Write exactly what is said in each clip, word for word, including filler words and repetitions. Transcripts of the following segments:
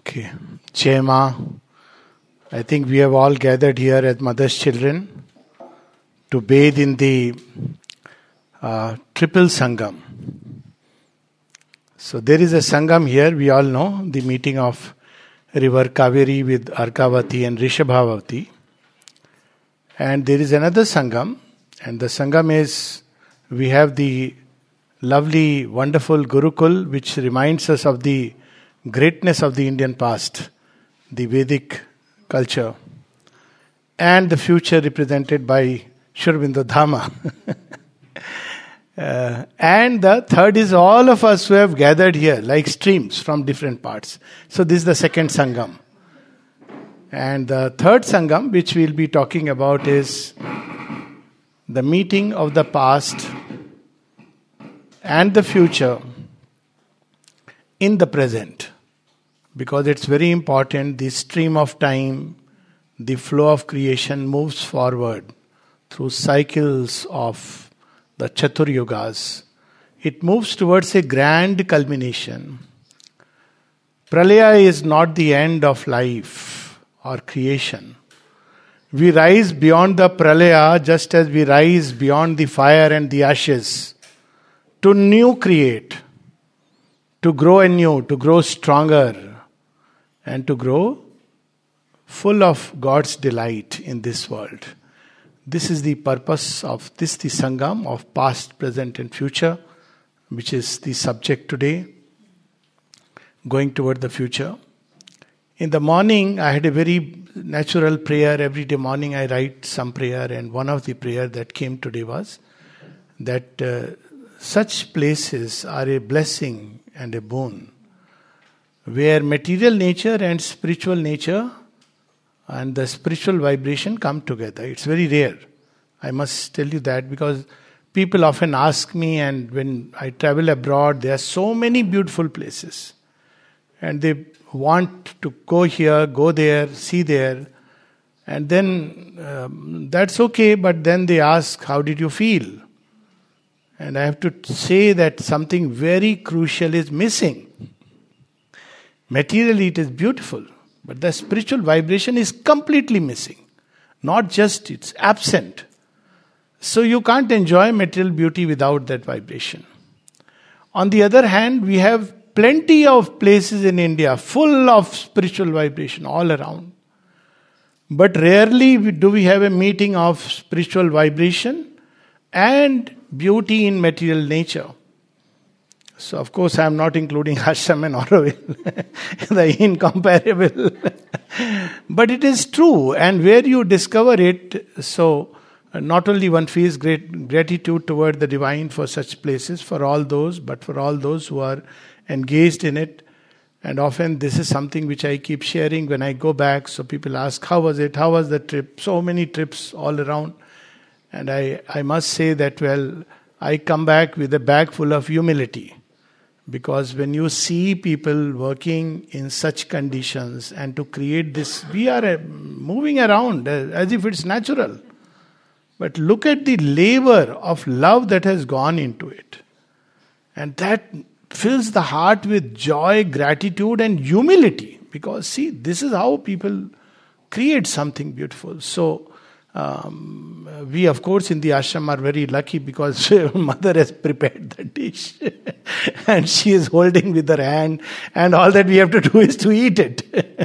Okay. Jai Ma, I think we have all gathered here as mother's children to bathe in the uh, triple Sangam. So there is a Sangam here, we all know, the meeting of river Kaveri with Arkavati and Rishabhavati. And there is another Sangam, and the Sangam is, we have the lovely, wonderful Gurukul, which reminds us of the greatness of the Indian past, the Vedic culture, and the future represented by Sri Aurobindo Dhama. uh, and the third is all of us who have gathered here, like streams from different parts. So this is the second Sangam. And the third Sangam, which we'll be talking about, is the meeting of the past and the future in the present. Because it's very important, the stream of time, the flow of creation moves forward through cycles of the Chatur Yugas. It moves towards a grand culmination. Pralaya is not the end of life or creation. We rise beyond the Pralaya just as we rise beyond the fire and the ashes to new create, to grow anew, to grow stronger, and to grow full of God's delight in this world. This is the purpose of this, the Sangam of past, present and future, which is the subject today, going toward the future. In the morning, I had a very natural prayer. Every day morning I write some prayer, and one of the prayer that came today was that uh, such places are a blessing and a boon, where material nature and spiritual nature and the spiritual vibration come together. It's very rare. I must tell you that, because people often ask me, and when I travel abroad, there are so many beautiful places. And they want to go here, go there, see there. And then um, that's okay, but then they ask, how did you feel? And I have to say that something very crucial is missing. Materially it is beautiful, but the spiritual vibration is completely missing. Not just, it's absent. So you can't enjoy material beauty without that vibration. On the other hand, we have plenty of places in India full of spiritual vibration all around. But rarely do we have a meeting of spiritual vibration and beauty in material nature. So of course I am not including Ashram and Auroville, the incomparable. But it is true, and where you discover it, so not only one feels great gratitude toward the divine for such places, for all those, but for all those who are engaged in it. And often this is something which I keep sharing when I go back. So people ask, how was it? How was the trip? So many trips all around. And I, I must say that, well, I come back with a bag full of humility. Because when you see people working in such conditions and to create this, we are uh, moving around as if it's natural. But look at the labor of love that has gone into it. And that fills the heart with joy, gratitude and humility. Because see, this is how people create something beautiful. So, Um, we of course in the ashram are very lucky, because mother has prepared the dish and she is holding with her hand, and all that we have to do is to eat it.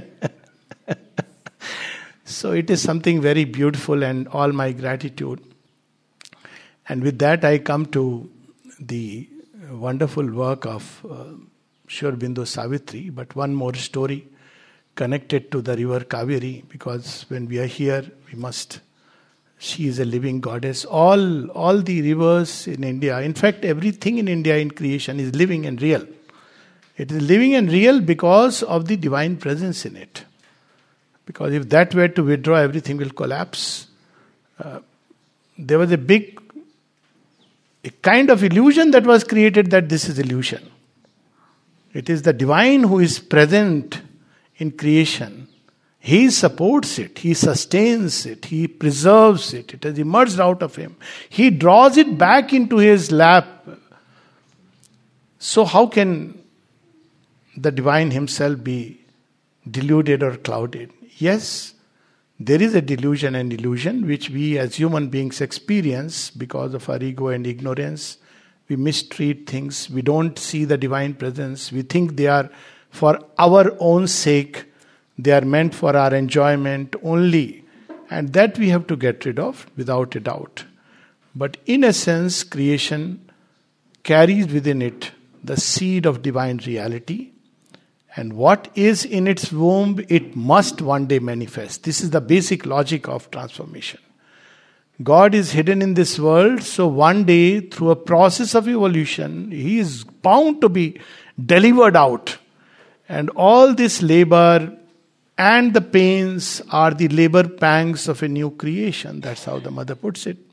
So it is something very beautiful, and all my gratitude. And with that I come to the wonderful work of uh, Sri Aurobindo Savitri, but one more story connected to the river Kaveri, because when we are here we must. She is a living goddess. All, all the rivers in India, in fact everything in India in creation is living and real. It is living and real because of the divine presence in it. Because if that were to withdraw, everything will collapse. Uh, there was a big, a kind of illusion that was created that this is illusion. It is the divine who is present in creation. He supports it, he sustains it, he preserves it. It has emerged out of him. He draws it back into his lap. So how can the divine himself be deluded or clouded. Yes, there is a delusion and illusion which we as human beings experience because of our ego and ignorance. We mistreat things. We don't see the divine presence. We think they are for our own sake. They are meant for our enjoyment only. And that we have to get rid of without a doubt. But in essence, creation carries within it the seed of divine reality. And what is in its womb, it must one day manifest. This is the basic logic of transformation. God is hidden in this world, so one day, through a process of evolution, He is bound to be delivered out. And all this labor and the pains are the labor pangs of a new creation. That's how the mother puts it.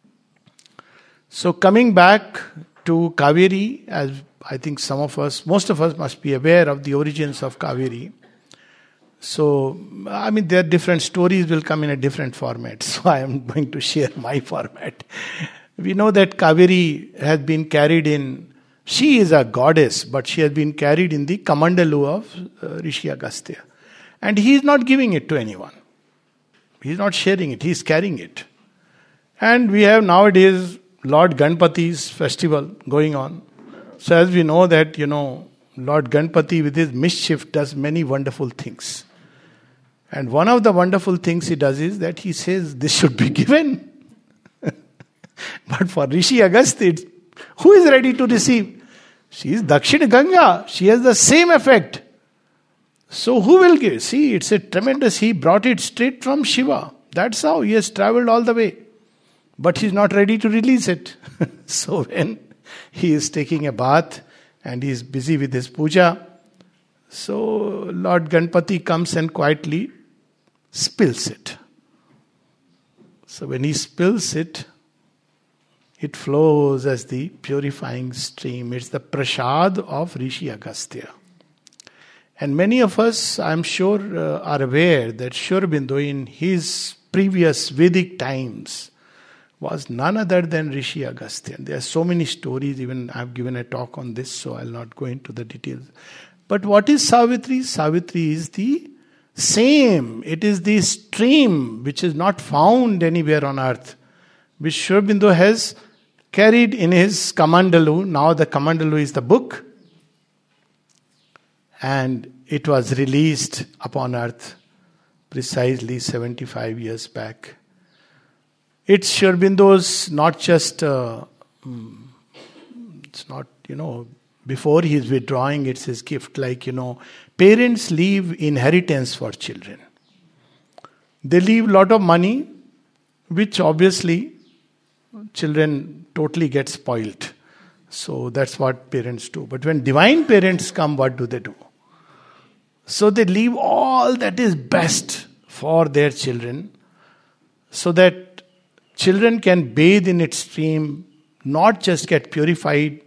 So coming back to Kaveri, as I think some of us, most of us must be aware of the origins of Kaveri. So, I mean, there are different stories will come in a different format. So I am going to share my format. We know that Kaveri has been carried in, she is a goddess, but she has been carried in the Kamandalu of uh, Rishi Agastya. And he is not giving it to anyone. He is not sharing it, he is carrying it. And we have nowadays Lord Ganpati's festival going on. So as we know that, you know, Lord Ganpati with his mischief does many wonderful things. And one of the wonderful things he does is that he says this should be given. But for Rishi Agastya, who is ready to receive? She is Dakshina Ganga. She has the same effect. So who will give? See, it's a tremendous, he brought it straight from Shiva. That's how he has traveled all the way. But he's not ready to release it. So when he is taking a bath and he is busy with his puja, so Lord Ganpati comes and quietly spills it. So when he spills it, it flows as the purifying stream. It's the prasad of Rishi Agastya. And many of us, I'm sure, uh, are aware that Sri Aurobindo in his previous Vedic times was none other than Rishi Agastya. There are so many stories, even I've given a talk on this, so I'll not go into the details. But what is Savitri? Savitri is the same. It is the stream which is not found anywhere on earth, which Sri Aurobindo has carried in his Kamandalu. Now the Kamandalu is the book. And it was released upon earth precisely seventy-five years back. It's Sri Aurobindo's not just, uh, it's not, you know, before he is withdrawing, it's his gift. Like, you know, parents leave inheritance for children. They leave a lot of money, which obviously children totally get spoiled. So that's what parents do. But when divine parents come, what do they do? So they leave all that is best for their children, so that children can bathe in its stream, not just get purified.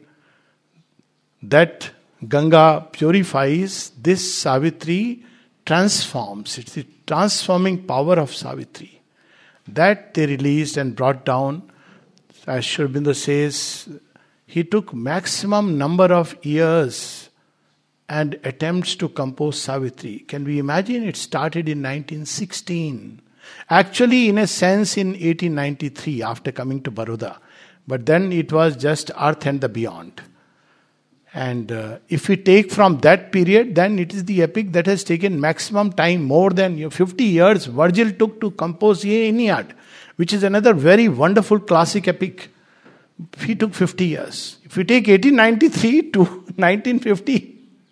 That Ganga purifies, this Savitri transforms. It's the transforming power of Savitri. That they released and brought down. As Sri Aurobindo says, he took maximum number of years and attempts to compose Savitri. Can we imagine? It started in nineteen sixteen. Actually, in a sense, in eighteen ninety-three, after coming to Baroda. But then it was just Earth and the Beyond. And uh, if we take from that period, then it is the epic that has taken maximum time, more than you know, fifty years. Virgil took to compose the Aeneid, which is another very wonderful classic epic. He took fifty years. If we take eighteen ninety-three to nineteen fifty,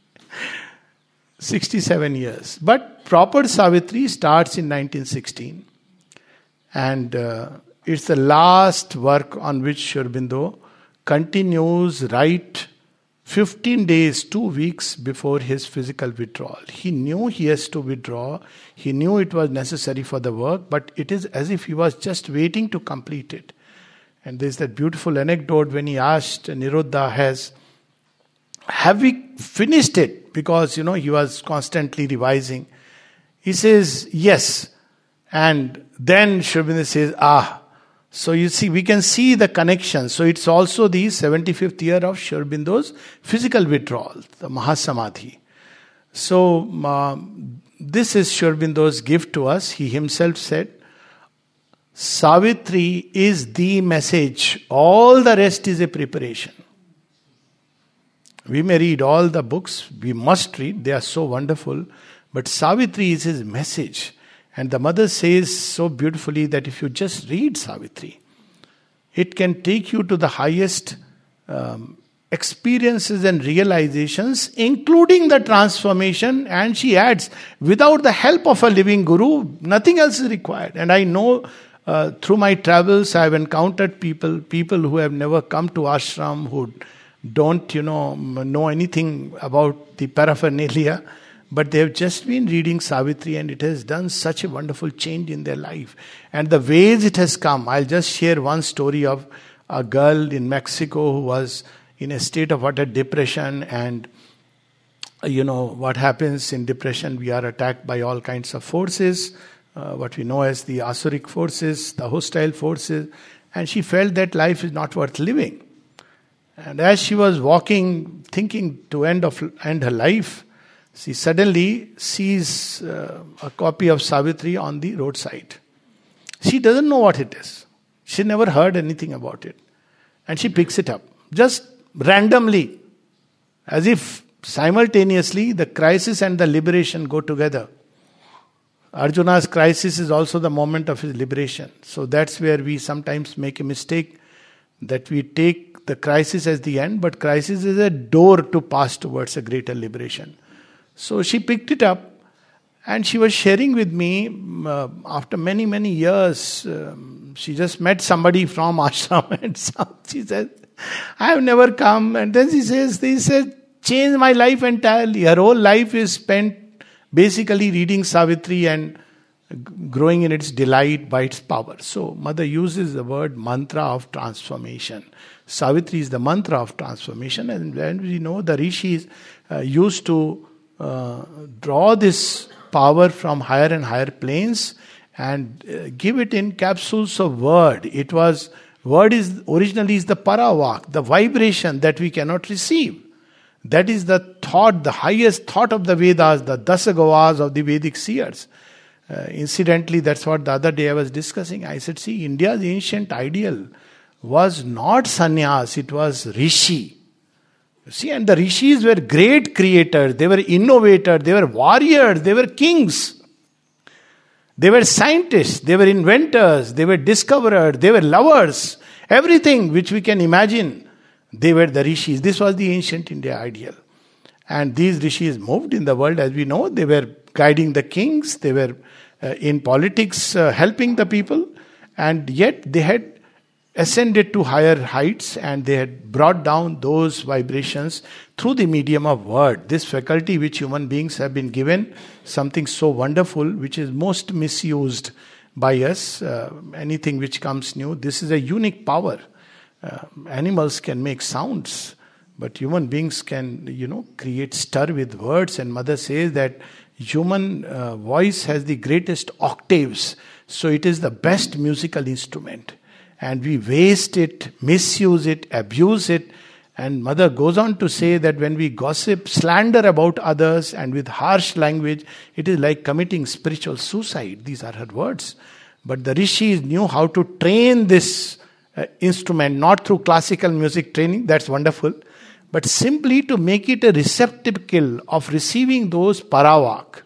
sixty-seven years. But proper Savitri starts in nineteen sixteen. And uh, it's the last work on which Sri Aurobindo continues right fifteen days, two weeks before his physical withdrawal. He knew he has to withdraw. He knew it was necessary for the work, but it is as if he was just waiting to complete it. And there's that beautiful anecdote when he asked Niruddha, has, have we finished it? Because, you know, he was constantly revising. He says, yes. And then Sri Aurobindo says, ah. So you see, we can see the connection. So it's also the seventy-fifth year of Sri Aurobindo's physical withdrawal, the Mahasamadhi. So um, this is Sri Aurobindo's gift to us. He himself said, Savitri is the message. All the rest is a preparation. We may read all the books. We must read. They are so wonderful. But Savitri is his message. And the mother says so beautifully that if you just read Savitri, it can take you to the highest um, experiences and realizations, including the transformation. And she adds, without the help of a living guru, nothing else is required. And I know uh, through my travels, I have encountered people, people who have never come to ashram, who don't, you know, know anything about the paraphernalia, but they have just been reading Savitri and it has done such a wonderful change in their life. And the ways it has come, I'll just share one story of a girl in Mexico who was in a state of utter depression. And you know what happens in depression, we are attacked by all kinds of forces, uh, what we know as the Asuric forces, the hostile forces. And she felt that life is not worth living. And as she was walking, thinking to end of end her life, she suddenly sees uh, a copy of Savitri on the roadside. She doesn't know what it is. She never heard anything about it. And she picks it up, just randomly, as if simultaneously the crisis and the liberation go together. Arjuna's crisis is also the moment of his liberation. So that's where we sometimes make a mistake, that we take the crisis as the end, but crisis is a door to pass towards a greater liberation. So she picked it up and she was sharing with me uh, after many, many years. Um, she just met somebody from ashram and some, she said, I have never come. And then she says, they said, changed my life entirely. Her whole life is spent basically reading Savitri and growing in its delight by its power. So mother uses the word mantra of transformation. Savitri is the mantra of transformation, and when we know the rishis uh, used to uh, draw this power from higher and higher planes and uh, give it in capsules of word. It was, word is originally is the paravak, the vibration that we cannot receive. That is the thought, the highest thought of the Vedas, the Dasagavas of the Vedic seers. Uh, incidentally, that's what the other day I was discussing. I said, see, India's ancient ideal was not sannyas, it was rishi. You see, and the rishis were great creators, they were innovators, they were warriors, they were kings. They were scientists, they were inventors, they were discoverers, they were lovers. Everything which we can imagine, they were the rishis. This was the ancient India ideal. And these rishis moved in the world, as we know. They were guiding the kings, they were uh, in politics uh, helping the people, and yet they had ascended to higher heights and they had brought down those vibrations through the medium of word. This faculty which human beings have been given, something so wonderful which is most misused by us, uh, anything which comes new, this is a unique power. Uh, animals can make sounds, but human beings can, you know, create stir with words. And mother says that human uh, voice has the greatest octaves, so it is the best musical instrument. And we waste it, misuse it, abuse it. And mother goes on to say that when we gossip, slander about others and with harsh language, it is like committing spiritual suicide. These are her words. But the rishis knew how to train this uh, instrument, not through classical music training, that's wonderful, but simply to make it a receptacle of receiving those paravak.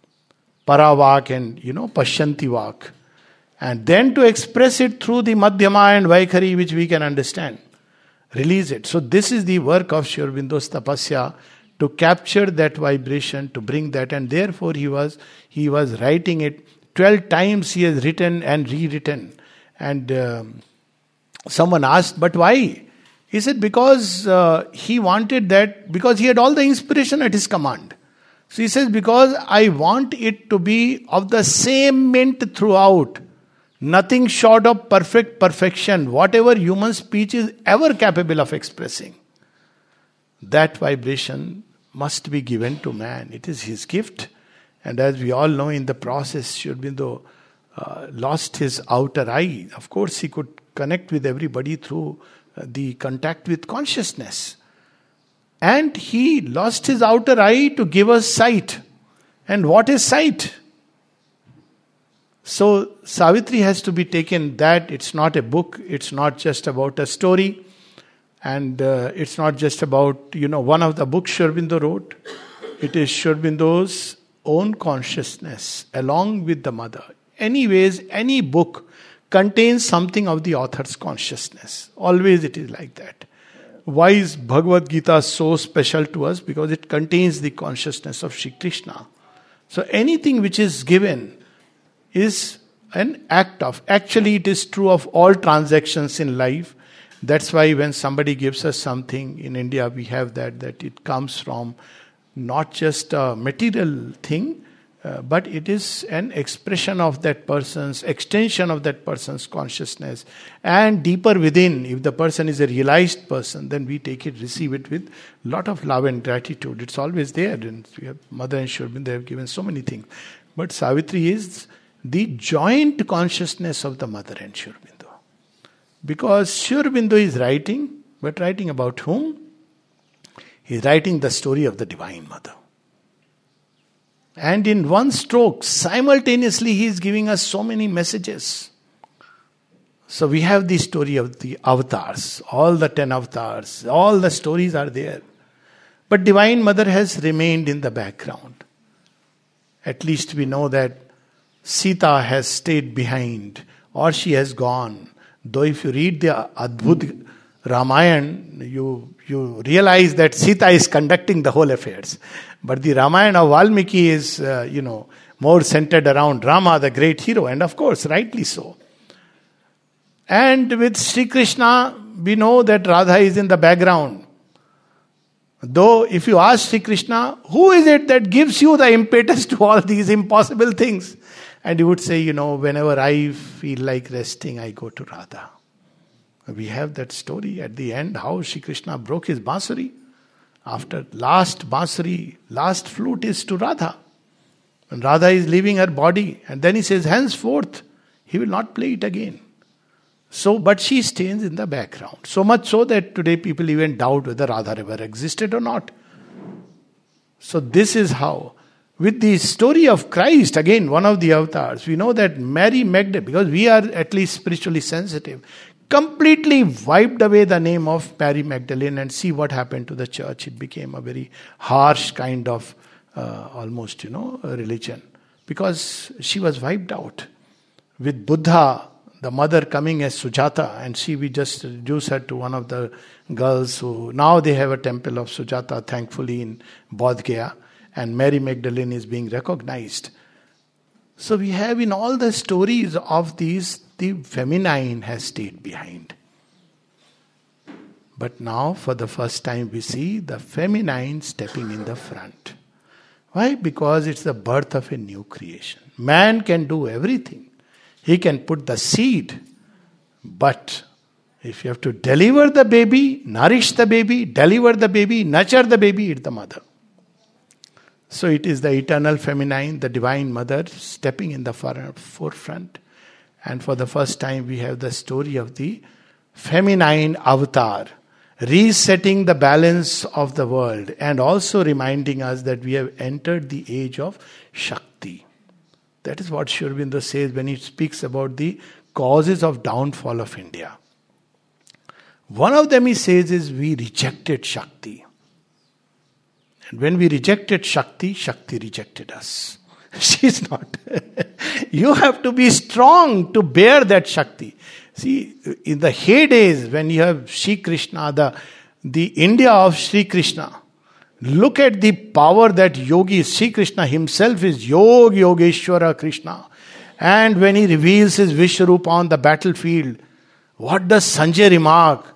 Paravak and, you know, Pashyantivak. And then to express it through the Madhyama and Vaikhari, which we can understand. Release it. So this is the work of Sri Aurobindo's tapasya, to capture that vibration, to bring that. And therefore he was he was writing it. Twelve times he has written and rewritten. And um, someone asked, but why? He said, because uh, he wanted that, because he had all the inspiration at his command. So he says, because I want it to be of the same mint throughout. Nothing short of perfect perfection, whatever human speech is ever capable of expressing. That vibration must be given to man. It is his gift. And as we all know, in the process, Sri Aurobindo uh, lost his outer eye. Of course, he could connect with everybody through uh, the contact with consciousness. And he lost his outer eye to give us sight. And what is sight? So Savitri has to be taken that it's not a book, it's not just about a story, and uh, it's not just about, you know, one of the books Sri Aurobindo wrote. It is Sri Aurobindo's own consciousness along with the mother. Anyways, any book contains something of the author's consciousness. Always it is like that. Why is Bhagavad Gita so special to us? Because it contains the consciousness of Shri Krishna. So anything which is given is an act of. Actually, it is true of all transactions in life. That's why when somebody gives us something, in India we have that, that it comes from not just a material thing, uh, but it is an expression of that person's, extension of that person's consciousness. And deeper within, if the person is a realized person, then we take it, receive it with a lot of love and gratitude. It's always there. And we have Mother and Sri Aurobindo, they have given so many things. But Savitri is the joint consciousness of the Mother and Sri Aurobindo. Because Sri Aurobindo is writing, but writing about whom? He is writing the story of the Divine Mother. And in one stroke, simultaneously he is giving us so many messages. So we have the story of the avatars, all the ten avatars, all the stories are there. But Divine Mother has remained in the background. At least we know that Sita has stayed behind, or she has gone. Though if you read the Adbhut Ramayana, you, you realize that Sita is conducting the whole affairs. But the Ramayana of Valmiki is, uh, you know, more centered around Rama, the great hero. And of course, rightly so. And with Sri Krishna, we know that Radha is in the background. Though if you ask Sri Krishna, who is it that gives you the impetus to all these impossible things? And he would say, you know, whenever I feel like resting, I go to Radha. We have that story at the end, how Shri Krishna broke his bansuri. After last bansuri, last flute is to Radha. And Radha is leaving her body. And then he says, henceforth, he will not play it again. So, but she stays in the background. So much so that today people even doubt whether Radha ever existed or not. So this is how. With the story of Christ, again, one of the avatars, we know that Mary Magdalene, because we are at least spiritually sensitive, completely wiped away the name of Mary Magdalene, and see what happened to the church. It became a very harsh kind of uh, almost, you know, religion. Because she was wiped out. With Buddha, the mother coming as Sujata, and she, we just introduced her to one of the girls who, now they have a temple of Sujata, thankfully, in Bodh Gaya. And Mary Magdalene is being recognized. So we have in all the stories of these, the feminine has stayed behind. But now, for the first time, we see the feminine stepping in the front. Why? Because it's the birth of a new creation. Man can do everything. He can put the seed. But if you have to deliver the baby, nourish the baby, deliver the baby, nurture the baby, it's the mother. So it is the eternal feminine, the Divine Mother, stepping in the forefront. And for the first time we have the story of the feminine avatar, resetting the balance of the world and also reminding us that we have entered the age of Shakti. That is what Sri Aurobindo says when he speaks about the causes of downfall of India. One of them he says is we rejected Shakti. And when we rejected Shakti, Shakti rejected us. She's not. You have to be strong to bear that Shakti. See, in the heydays when you have Shri Krishna, the, the India of Shri Krishna, look at the power that yogi, Shri Krishna himself is Yog Yogeshwara Krishna. And when he reveals his Vishwarupa on the battlefield, what does Sanjay remark?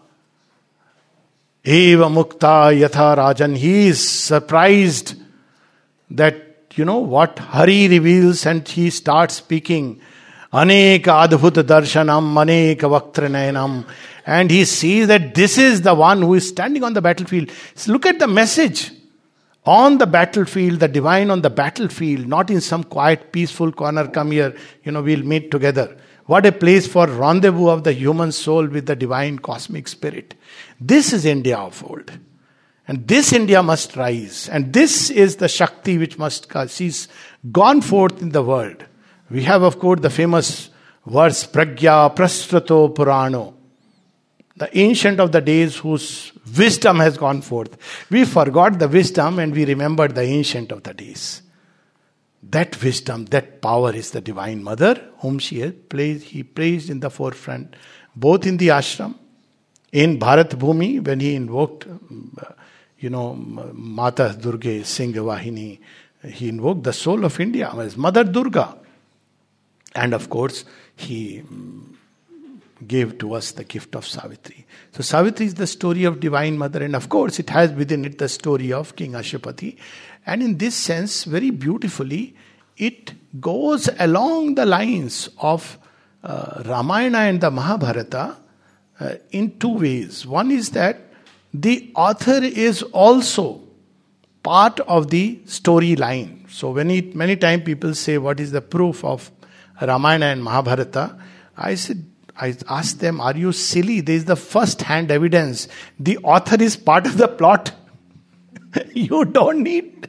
Eva Mukta Yatha Rajan. He is surprised that, you know, what Hari reveals, and he starts speaking. Aneka Adbhut Darshanam, Aneka Vaktranayanam. And he sees that this is the one who is standing on the battlefield. So look at the message. On the battlefield, the divine on the battlefield, not in some quiet, peaceful corner, come here, you know, we'll meet together. What a place for rendezvous of the human soul with the divine cosmic spirit. This is India of old. And this India must rise. And this is the Shakti which must, she's gone forth in the world. We have, of course, the famous verse, Pragya Prastrato Purano. The ancient of the days whose wisdom has gone forth. We forgot the wisdom and we remembered the ancient of the days. That wisdom, that power is the Divine Mother, whom she has placed, he placed in the forefront, both in the ashram, in Bharat Bhumi, when he invoked, you know, Mata Durga Singha Vahini, he invoked the soul of India as Mother Durga. And of course, he gave to us the gift of Savitri. So Savitri is the story of Divine Mother, and of course it has within it the story of King Ashwapati. And in this sense, very beautifully, it goes along the lines of uh, Ramayana and the Mahabharata uh, in two ways. One is that the author is also part of the storyline. So when it, many times people say, what is the proof of Ramayana and Mahabharata? I said, I asked them, are you silly? There is the first-hand evidence. The author is part of the plot. You don't need...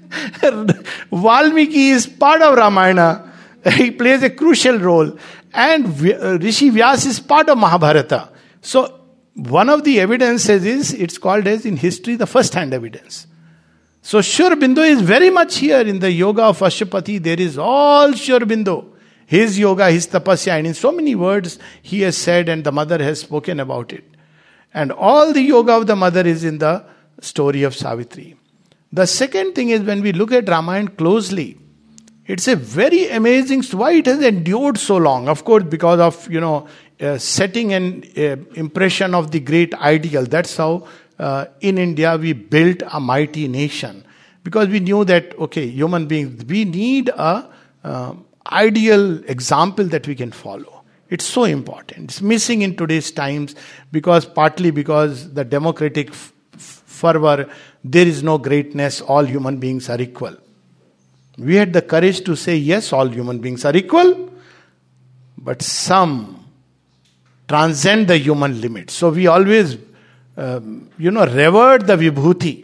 Valmiki is part of Ramayana. He plays a crucial role. And Rishi Vyas is part of Mahabharata. So, one of the evidences is, it's called as in history, the first-hand evidence. So, Shur Bindu is very much here in the yoga of Ashwapati. There is all Shur Bindu. His yoga, his tapasya, and in so many words he has said and the mother has spoken about it. And all the yoga of the mother is in the story of Savitri. The second thing is when we look at Ramayana closely, it's a very amazing, why it has endured so long. Of course, because of, you know, uh, setting an uh, impression of the great ideal. That's how uh, in India we built a mighty nation. Because we knew that, okay, human beings, we need a... Uh, ideal example that we can follow. It's so important. It's missing in today's times because partly because the democratic f- fervor, there is no greatness, all human beings are equal. We had the courage to say, yes, all human beings are equal, but some transcend the human limit. So we always, um, you know, revered the Vibhuti.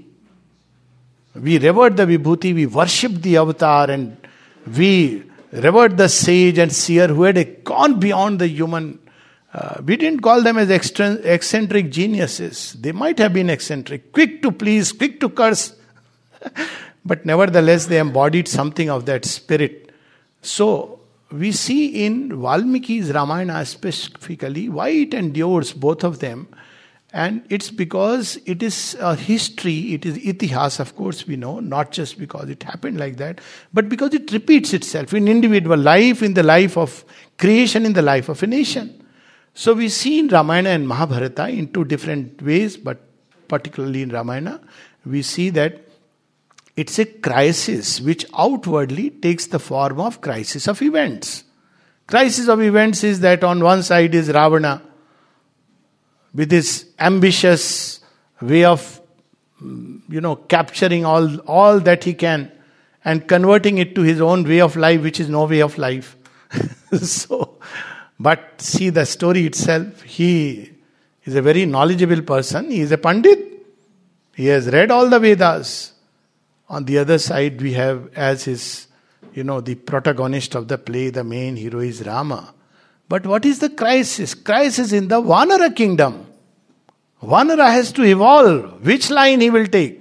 We revered the Vibhuti, we worshipped the avatar, and we revered the sage and seer who had gone beyond the human. Uh, we didn't call them as extra, eccentric geniuses. They might have been eccentric, quick to please, quick to curse. But nevertheless, they embodied something of that spirit. So, we see in Valmiki's Ramayana specifically why it endures, both of them. And it's because it is a history, it is itihas, of course we know, not just because it happened like that, but because it repeats itself in individual life, in the life of creation, in the life of a nation. So we see in Ramayana and Mahabharata in two different ways, but particularly in Ramayana, we see that it's a crisis which outwardly takes the form of crisis of events. Crisis of events is that on one side is Ravana, with his ambitious way of, you know, capturing all, all that he can and converting it to his own way of life, which is no way of life. So, but see the story itself, he is a very knowledgeable person. He is a Pandit. He has read all the Vedas. On the other side, we have as his, you know, the protagonist of the play, the main hero is Rama. But what is the crisis? Crisis in the Vanara kingdom. Vanara has to evolve. Which line he will take?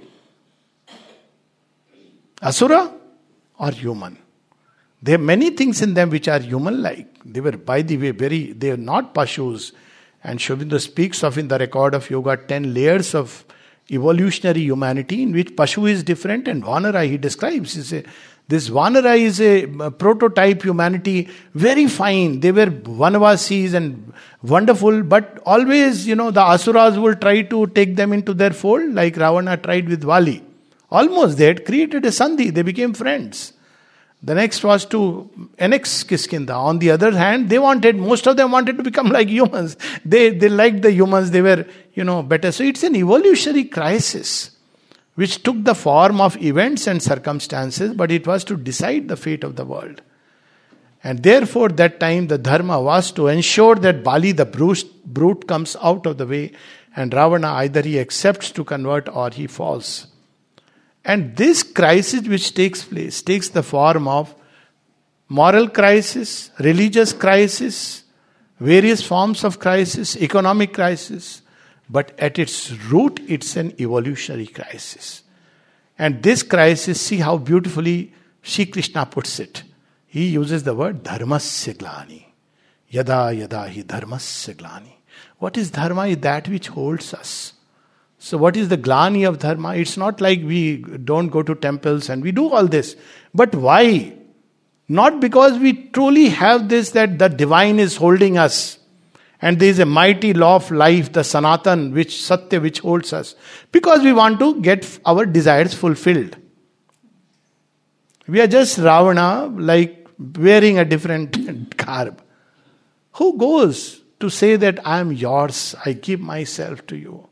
Asura or human? There are many things in them which are human-like. They were, by the way, very, they are not Pashus. And Sri Aurobindo speaks of in the record of yoga ten layers of evolutionary humanity in which Pashu is different and Vanara he describes. He says, this Vanara is a, a prototype humanity, very fine. They were Vanavasis and wonderful, but always, you know, the Asuras will try to take them into their fold, like Ravana tried with Vali. Almost, they had created a Sandhi, they became friends. The next was to annex Kiskinda. On the other hand, they wanted, most of them wanted to become like humans. They, they liked the humans, they were, you know, better. So it's an evolutionary crisis, which took the form of events and circumstances, but it was to decide the fate of the world. And therefore, that time the dharma was to ensure that Bali, the brute, brute comes out of the way, And Ravana, either he accepts to convert or he falls. And this crisis which takes place takes the form of moral crisis, religious crisis, various forms of crisis, economic crisis. But at its root, it's an evolutionary crisis. And this crisis, see how beautifully Shri Krishna puts it. He uses the word dharmasya glani. Yada yada hi dharmasya glani. What is dharma? Is that which holds us. So what is the glani of dharma? It's not like we don't go to temples and we do all this. But why? Not because we truly have this, that the divine is holding us. And there is a mighty law of life, the Sanatan, which Satya, which holds us. Because we want to get our desires fulfilled. We are just Ravana, like wearing a different garb. Who goes to say that I am yours, I give myself to you?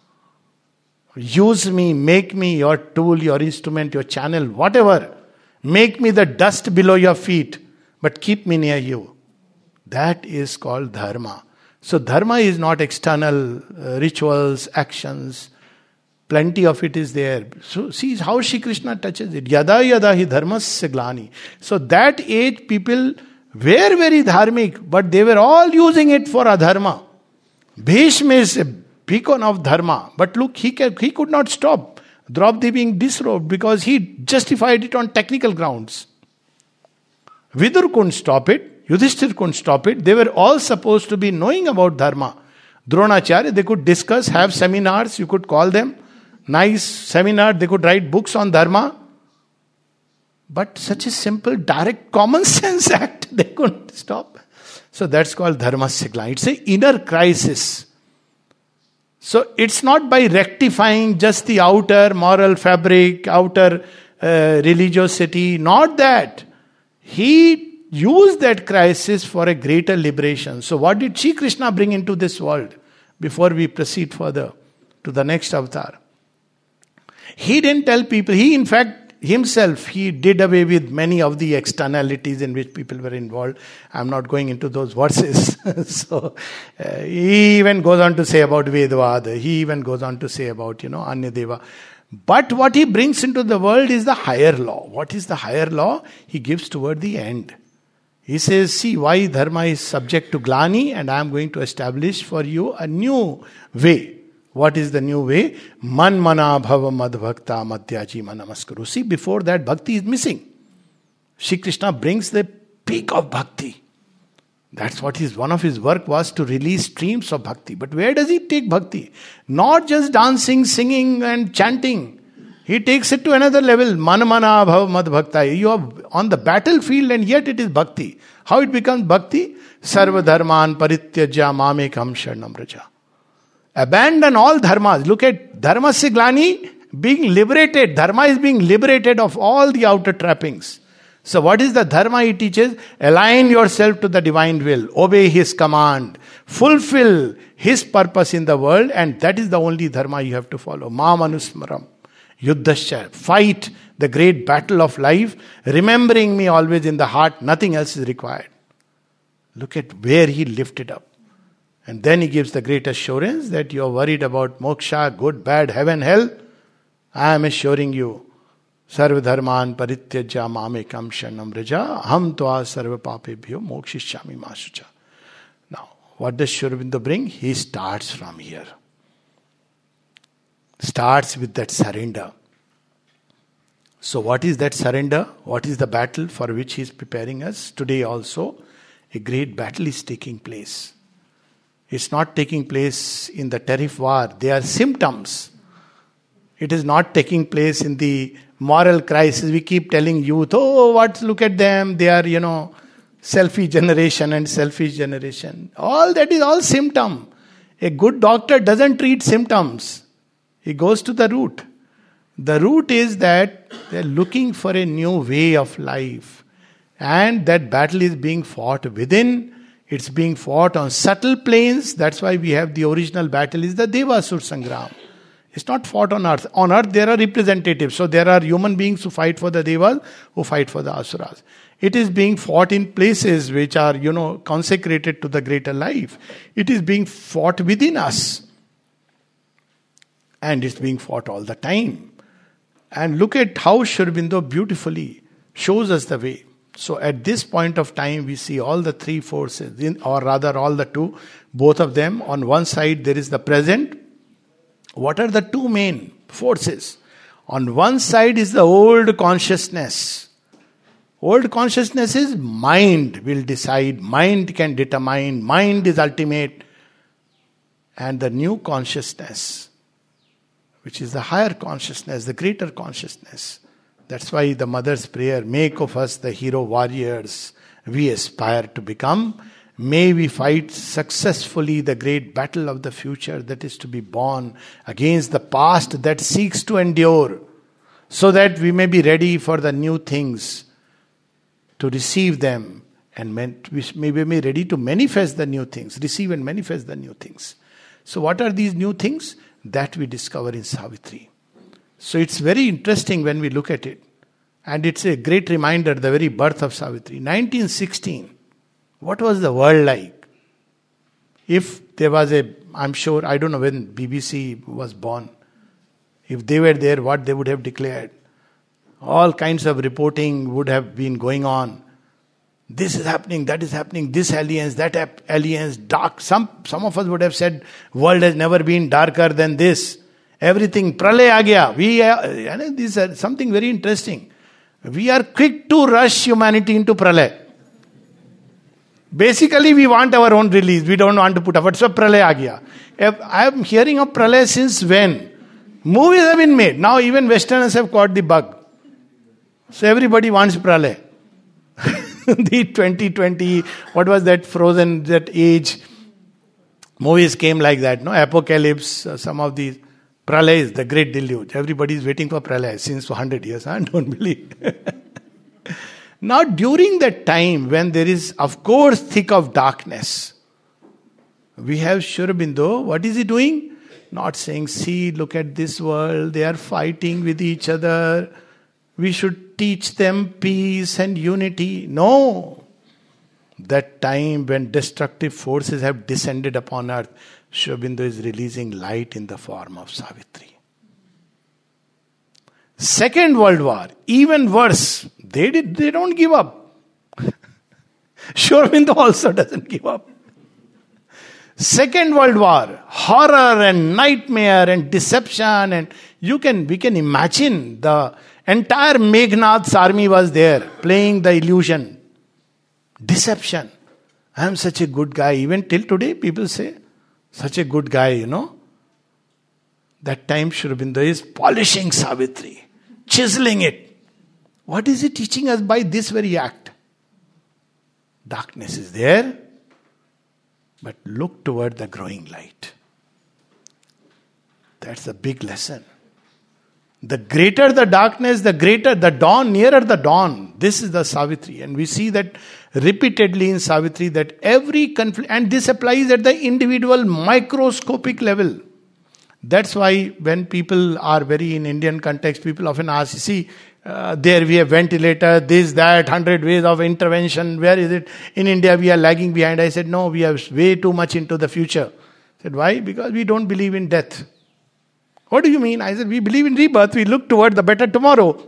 Use me, make me your tool, your instrument, your channel, whatever. Make me the dust below your feet, but keep me near you. That is called dharma. So dharma is not external uh, rituals, actions. Plenty of it is there. So see how Shri Krishna touches it. Yada yada hi dharmasya glani. So that age people were very dharmic, but they were all using it for adharma. Bhishma is a beacon of dharma. But look, he, can, he could not stop Draupadi being disrobed because he justified it on technical grounds. Vidur couldn't stop it. Yudhishthir couldn't stop it. They were all supposed to be knowing about dharma. Dronacharya, they could discuss, have seminars, you could call them. Nice seminar, they could write books on dharma. But such a simple, direct, common sense act, they couldn't stop. So that's called dharmasya glani. It's an inner crisis. So it's not by rectifying just the outer moral fabric, outer uh, religiosity, not that. He used that crisis for a greater liberation. So what did Shri Krishna bring into this world? Before we proceed further to the next avatar. He didn't tell people, he in fact himself, he did away with many of the externalities in which people were involved. I'm not going into those verses. so uh, he even goes on to say about Vedavada. He even goes on to say about, you know, Anyadeva. But what he brings into the world is the higher law. What is the higher law? He gives toward the end. He says, see why dharma is subject to glani, and I am going to establish for you a new way. What is the new way? Man mana bhava mad bhakta madhyaji manamaskaru. See, before that, bhakti is missing. Shri Krishna brings the peak of bhakti. That's what his one of his work was, to release streams of bhakti. But where does he take bhakti? Not just dancing, singing and chanting. He takes it to another level. Man mana bhava mad bhakta. You are on the battlefield and yet it is bhakti. How it becomes bhakti? Sarva dharman parityajya mamekam sharnam raja. Abandon all dharmas. Look at dharmasya glani, being liberated. Dharma is being liberated of all the outer trappings. So what is the dharma he teaches? Align yourself to the divine will. Obey his command. Fulfill his purpose in the world, and that is the only dharma you have to follow. Mam anusmaram. Yuddhasya. Fight the great battle of life, remembering me always in the heart. Nothing else is required. Look at where he lifted up. And then he gives the great assurance that you are worried about moksha, good, bad, heaven, hell. I am assuring you, sarva dharman parityajya mamekam sharnam raja ham tva sarva papebhyo mokshishami masucha. Now, what does Sri Aurobindo bring? He starts from here. Starts with that surrender. So what is that surrender? What is the battle for which he is preparing us? Today also, a great battle is taking place. It's not taking place in the tariff war. They are symptoms. It is not taking place in the moral crisis. We keep telling youth, oh, what, look at them. They are, you know, selfish generation and selfish generation. All that is all symptom. A good doctor doesn't treat symptoms. He goes to the root. The root is that they're looking for a new way of life. And that battle is being fought within. It's being fought on subtle planes. That's why we have the original battle is the Devasur Sangram. It's not fought on earth. On earth there are representatives. So there are human beings who fight for the Devas, who fight for the Asuras. It is being fought in places which are, you know, consecrated to the greater life. It is being fought within us. And it's being fought all the time. And look at how Sri Aurobindo beautifully shows us the way. So at this point of time, we see all the three forces, in, or rather all the two, both of them. On one side, there is the present. What are the two main forces? On one side is the old consciousness. Old consciousness is mind will decide, mind can determine, mind is ultimate. And the new consciousness, which is the higher consciousness, the greater consciousness. That's why the mother's prayer, make of us the hero warriors we aspire to become. May we fight successfully the great battle of the future that is to be born against the past that seeks to endure, so that we may be ready for the new things, to receive them, and we may be ready to manifest the new things, receive and manifest the new things. So what are these new things? That we discover in Savitri. So it's very interesting when we look at it. And it's a great reminder, the very birth of Savitri. nineteen sixteen. What was the world like? If there was a, I'm sure, I don't know when B B C was born. If they were there, what they would have declared. All kinds of reporting would have been going on. This is happening, that is happening, this alliance, that alliance, dark. Some some of us would have said, world has never been darker than this. Everything, pralay aa gaya. We are, this is something very interesting. We are quick to rush humanity into pralay. Basically, we want our own release. We don't want to put up. So pralay aa gaya. I am hearing of pralay since when? Movies have been made. Now even Westerners have caught the bug. So everybody wants pralay. The twenty twenty, what was that Frozen, that age? Movies came like that, no? Apocalypse, uh, some of these. Pralay is the great deluge. Everybody is waiting for pralay since one hundred years. I don't believe. Now during that time when there is, of course, thick of darkness, we have Sri Aurobindo. What is he doing? Not saying, see, look at this world. They are fighting with each other. We should teach them peace and unity. No. That time when destructive forces have descended upon earth, Sri Aurobindo is releasing light in the form of Savitri. Second World War, even worse. They did, they don't give up. Sri Aurobindo also doesn't give up. Second World War, horror and nightmare and deception, and you can we can imagine the entire Meghnad's army was there playing the illusion. Deception. I am such a good guy. Even till today people say, such a good guy, you know. That time Sri Aurobindo is polishing Savitri, chiseling it. What is he teaching us by this very act? Darkness is there, but look toward the growing light. That's a big lesson. The greater the darkness, the greater the dawn, nearer the dawn. This is the Savitri. And we see that repeatedly in Savitri, that every conflict, and this applies at the individual microscopic level. That's why when people are very in Indian context, people often ask, you see, uh, there we have ventilator, this, that, hundred ways of intervention. Where is it? In India we are lagging behind. I said, no, we are way too much into the future. I said, why? Because we don't believe in death. What do you mean? I said, we believe in rebirth. We look toward the better tomorrow.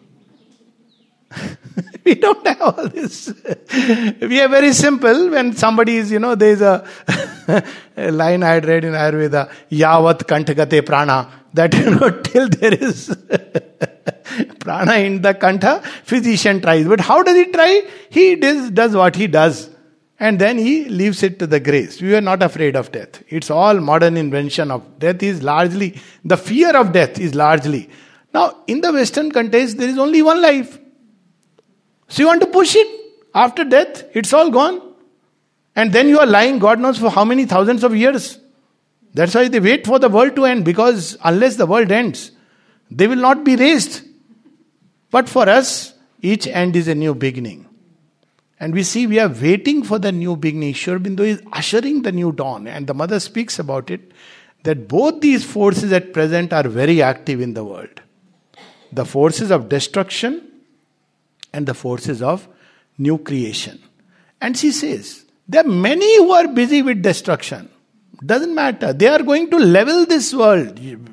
We don't have all this. We are very simple. When somebody is, you know, there is a, a line I had read in Ayurveda, Yavat Kanthagate Prana, that, you know, till there is prana in the Kantha, physician tries. But how does he try? He does, does what he does. And then he leaves it to the grace. We are not afraid of death. It's all modern invention of death is largely, the fear of death is largely. Now, in the Western context, there is only one life. So you want to push it. After death, it's all gone. And then you are lying, God knows for how many thousands of years. That's why they wait for the world to end, because unless the world ends, they will not be raised. But for us, each end is a new beginning. And we see we are waiting for the new beginning. Sri Aurobindo is ushering the new dawn. And the mother speaks about it, that both these forces at present are very active in the world. The forces of destruction and the forces of new creation. And she says, there are many who are busy with destruction. Doesn't matter. They are going to level this world.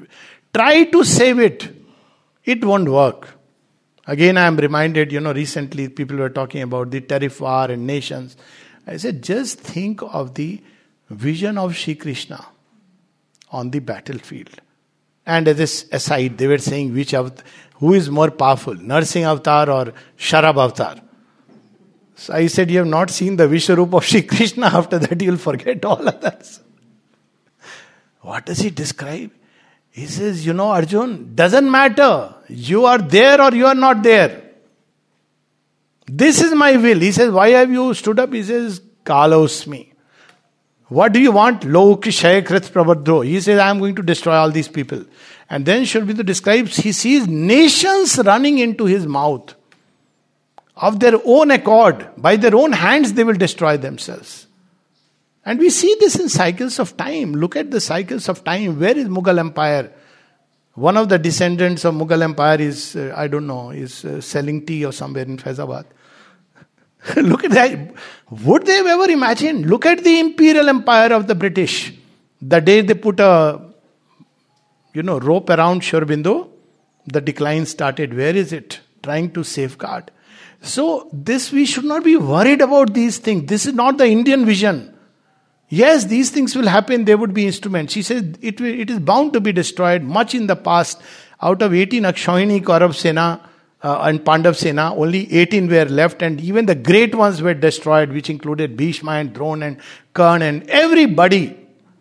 Try to save it. It won't work. Again, I am reminded, you know, recently people were talking about the tariff war and nations. I said, just think of the vision of Shri Krishna on the battlefield. And as this aside, they were saying which avatar, who is more powerful, Narsingh Avatar or Sharab Avatar? So I said, you have not seen the Vishwarup of Shri Krishna. After that, you will forget all others. What does he describe? He says, you know, Arjun, doesn't matter. You are there or you are not there. This is my will. He says, why have you stood up? He says, Kalosmi. What do you want? Lok Shaya Krit Prabhadro. He says, I am going to destroy all these people. And then Shri Aurobindo describes, he sees nations running into his mouth. Of their own accord, by their own hands, they will destroy themselves. And we see this in cycles of time. Look at the cycles of time. Where is Mughal Empire? One of the descendants of Mughal Empire is, uh, I don't know, is uh, selling tea or somewhere in Faizabad. Look at that. Would they have ever imagined? Look at the imperial empire of the British. The day they put a, you know, rope around Shri Aurobindo, the decline started. Where is it? Trying to safeguard. So this, we should not be worried about these things. This is not the Indian vision. Yes, these things will happen. They would be instruments. She says it will, it is bound to be destroyed. Much in the past, out of eighteen Akshaini Kaurav Sena uh, and Pandav Sena, only eighteen were left, and even the great ones were destroyed, which included Bhishma and Drona and Karna and everybody.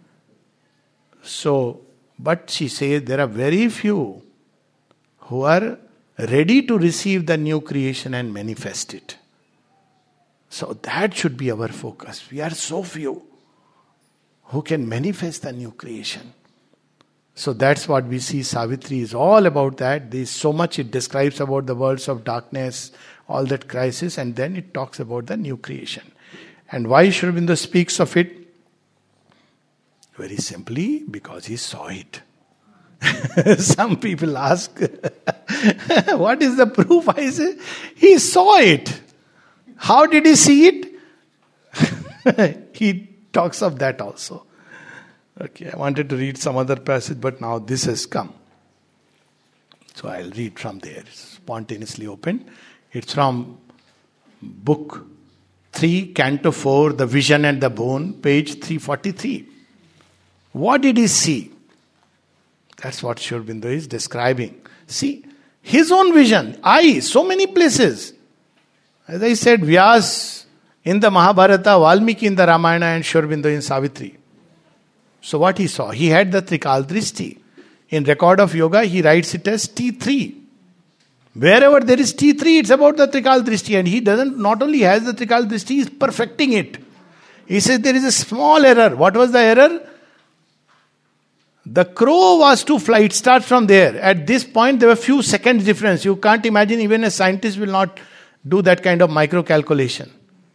So, but she says there are very few who are ready to receive the new creation and manifest it. So that should be our focus. We are so few who can manifest the new creation. So that's what we see. Savitri is all about that. There is so much it describes about the worlds of darkness, all that crisis, and then it talks about the new creation. And why Shri Aurobindo speaks of it? Very simply, because he saw it. Some people ask, what is the proof? I say, he saw it. How did he see it? He talks of that also. Okay, I wanted to read some other passage, but now this has come. So I'll read from there. It's spontaneously opened. It's from book three, canto four, The Vision and the Bone, page three forty-three. What did he see? That's what Shri Aurobindo is describing. See, his own vision. I, so many places. As I said, Vyas in the Mahabharata, Valmiki in the Ramayana, and Shri Aurobindo in Savitri. So what he saw? He had the Trikal Drishti. In Record of Yoga, he writes it as T three. Wherever there is T three, it's about the Trikal Drishti. And he doesn't, not only has the Trikal Drishti, he is perfecting it. He says there is a small error. What was the error? The crow was to fly. It starts from there. At this point, there were few seconds difference. You can't imagine, even a scientist will not do that kind of micro calculation.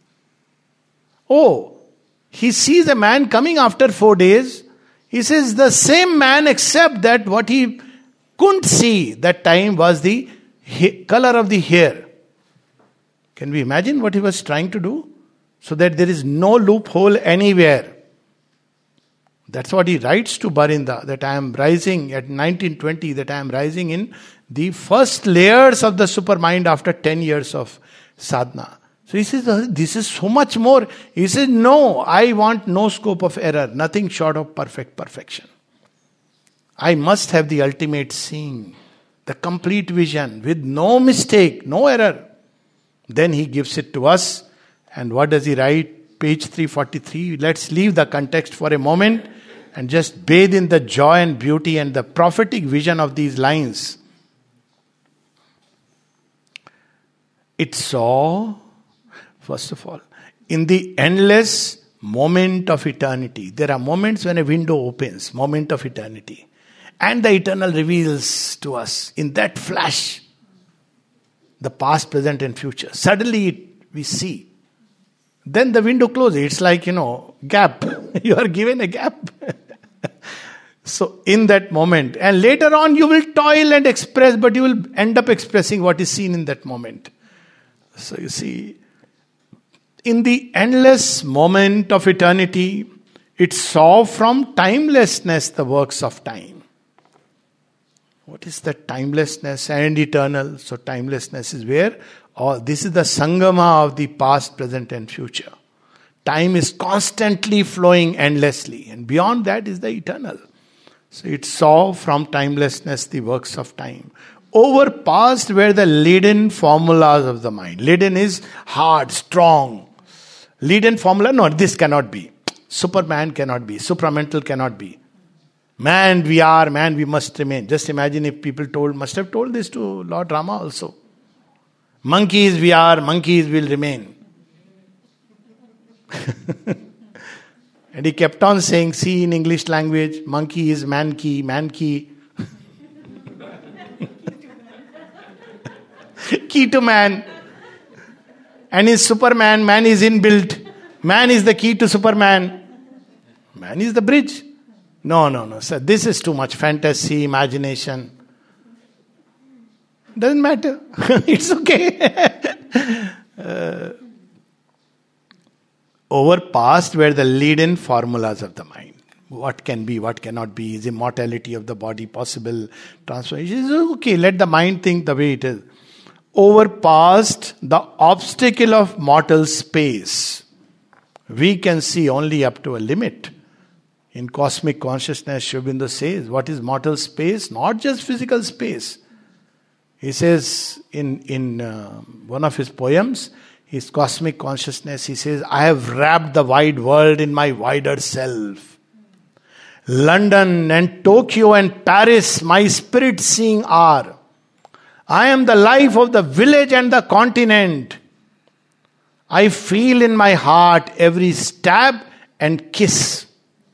Oh, he sees a man coming after four days. He says the same man, except that what he couldn't see that time was the ha- color of the hair. Can we imagine what he was trying to do? So that there is no loophole anywhere. That's what he writes to Barinda, that I am rising at nineteen twenty, that I am rising in the first layers of the supermind after ten years of sadhana. So he says, this is so much more. He says, no, I want no scope of error, nothing short of perfect perfection. I must have the ultimate seeing, the complete vision, with no mistake, no error. Then he gives it to us. And what does he write? Page three forty-three. Let's leave the context for a moment and just bathe in the joy and beauty and the prophetic vision of these lines. It saw, first of all, in the endless moment of eternity. There are moments when a window opens, moment of eternity. And the eternal reveals to us, in that flash, the past, present and future. Suddenly it, we see. Then the window closes. It's like, you know, gap. You are given a gap. So in that moment. And later on you will toil and express, but you will end up expressing what is seen in that moment. So you see, in the endless moment of eternity, it saw from timelessness the works of time. What is the timelessness and eternal? So timelessness is where all this is the Sangama of the past, present and future. Time is constantly flowing endlessly, and beyond that is the eternal. So it saw from timelessness the works of time. Overpassed were the leaden formulas of the mind. Leaden is hard, strong. Leaden formula, no, this cannot be. Superman cannot be. Supramental cannot be. Man we are, man we must remain. Just imagine if people told, must have told this to Lord Rama also. Monkeys we are, monkeys will remain. And he kept on saying, see in English language, monkey is man-key, man-key. Key to man. And is Superman, man is inbuilt. Man is the key to Superman. Man is the bridge. No, no, no, sir. This is too much fantasy, imagination. Doesn't matter. It's okay. uh, Overpassed were the leaden formulas of the mind. What can be, what cannot be. Is immortality of the body possible? Transformation. Okay, let the mind think the way it is. Overpassed the obstacle of mortal space. We can see only up to a limit. In cosmic consciousness, Sri Aurobindo says, what is mortal space? Not just physical space. He says in, in uh, one of his poems, his cosmic consciousness, he says, I have wrapped the wide world in my wider self. London and Tokyo and Paris, my spirit seeing are. I am the life of the village and the continent. I feel in my heart every stab and kiss.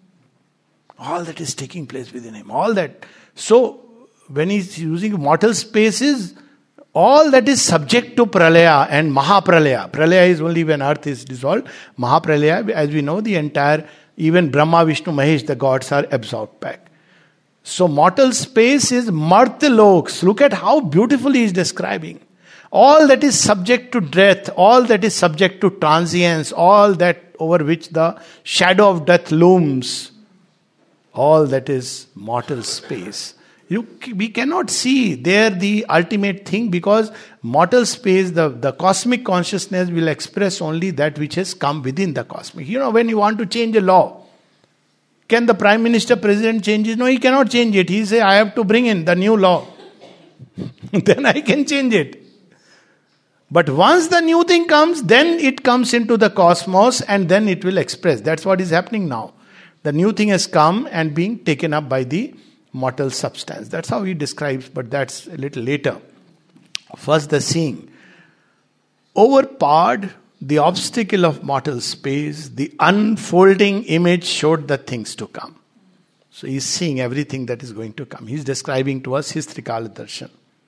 All that is taking place within him. All that. So, when he's using mortal spaces, all that is subject to pralaya and mahapralaya. Pralaya is only when earth is dissolved. Mahapralaya, as we know, the entire, even Brahma, Vishnu, Mahesh, the gods are absorbed back. So mortal space is Martyloks. Look at how beautifully he is describing. All that is subject to death, all that is subject to transience, all that over which the shadow of death looms, all that is mortal space. You, we cannot see there the ultimate thing, because mortal space, the, the cosmic consciousness will express only that which has come within the cosmic. You know, when you want to change a law, can the Prime Minister, President change it? No, he cannot change it. He say, I have to bring in the new law. Then I can change it. But once the new thing comes, then it comes into the cosmos and then it will express. That's what is happening now. The new thing has come and being taken up by the mortal substance. That's how he describes, but that's a little later. First, the seeing. Overpowered the obstacle of mortal space, the unfolding image showed the things to come. So he's seeing everything that is going to come. He's describing to us his Trikala Darshan.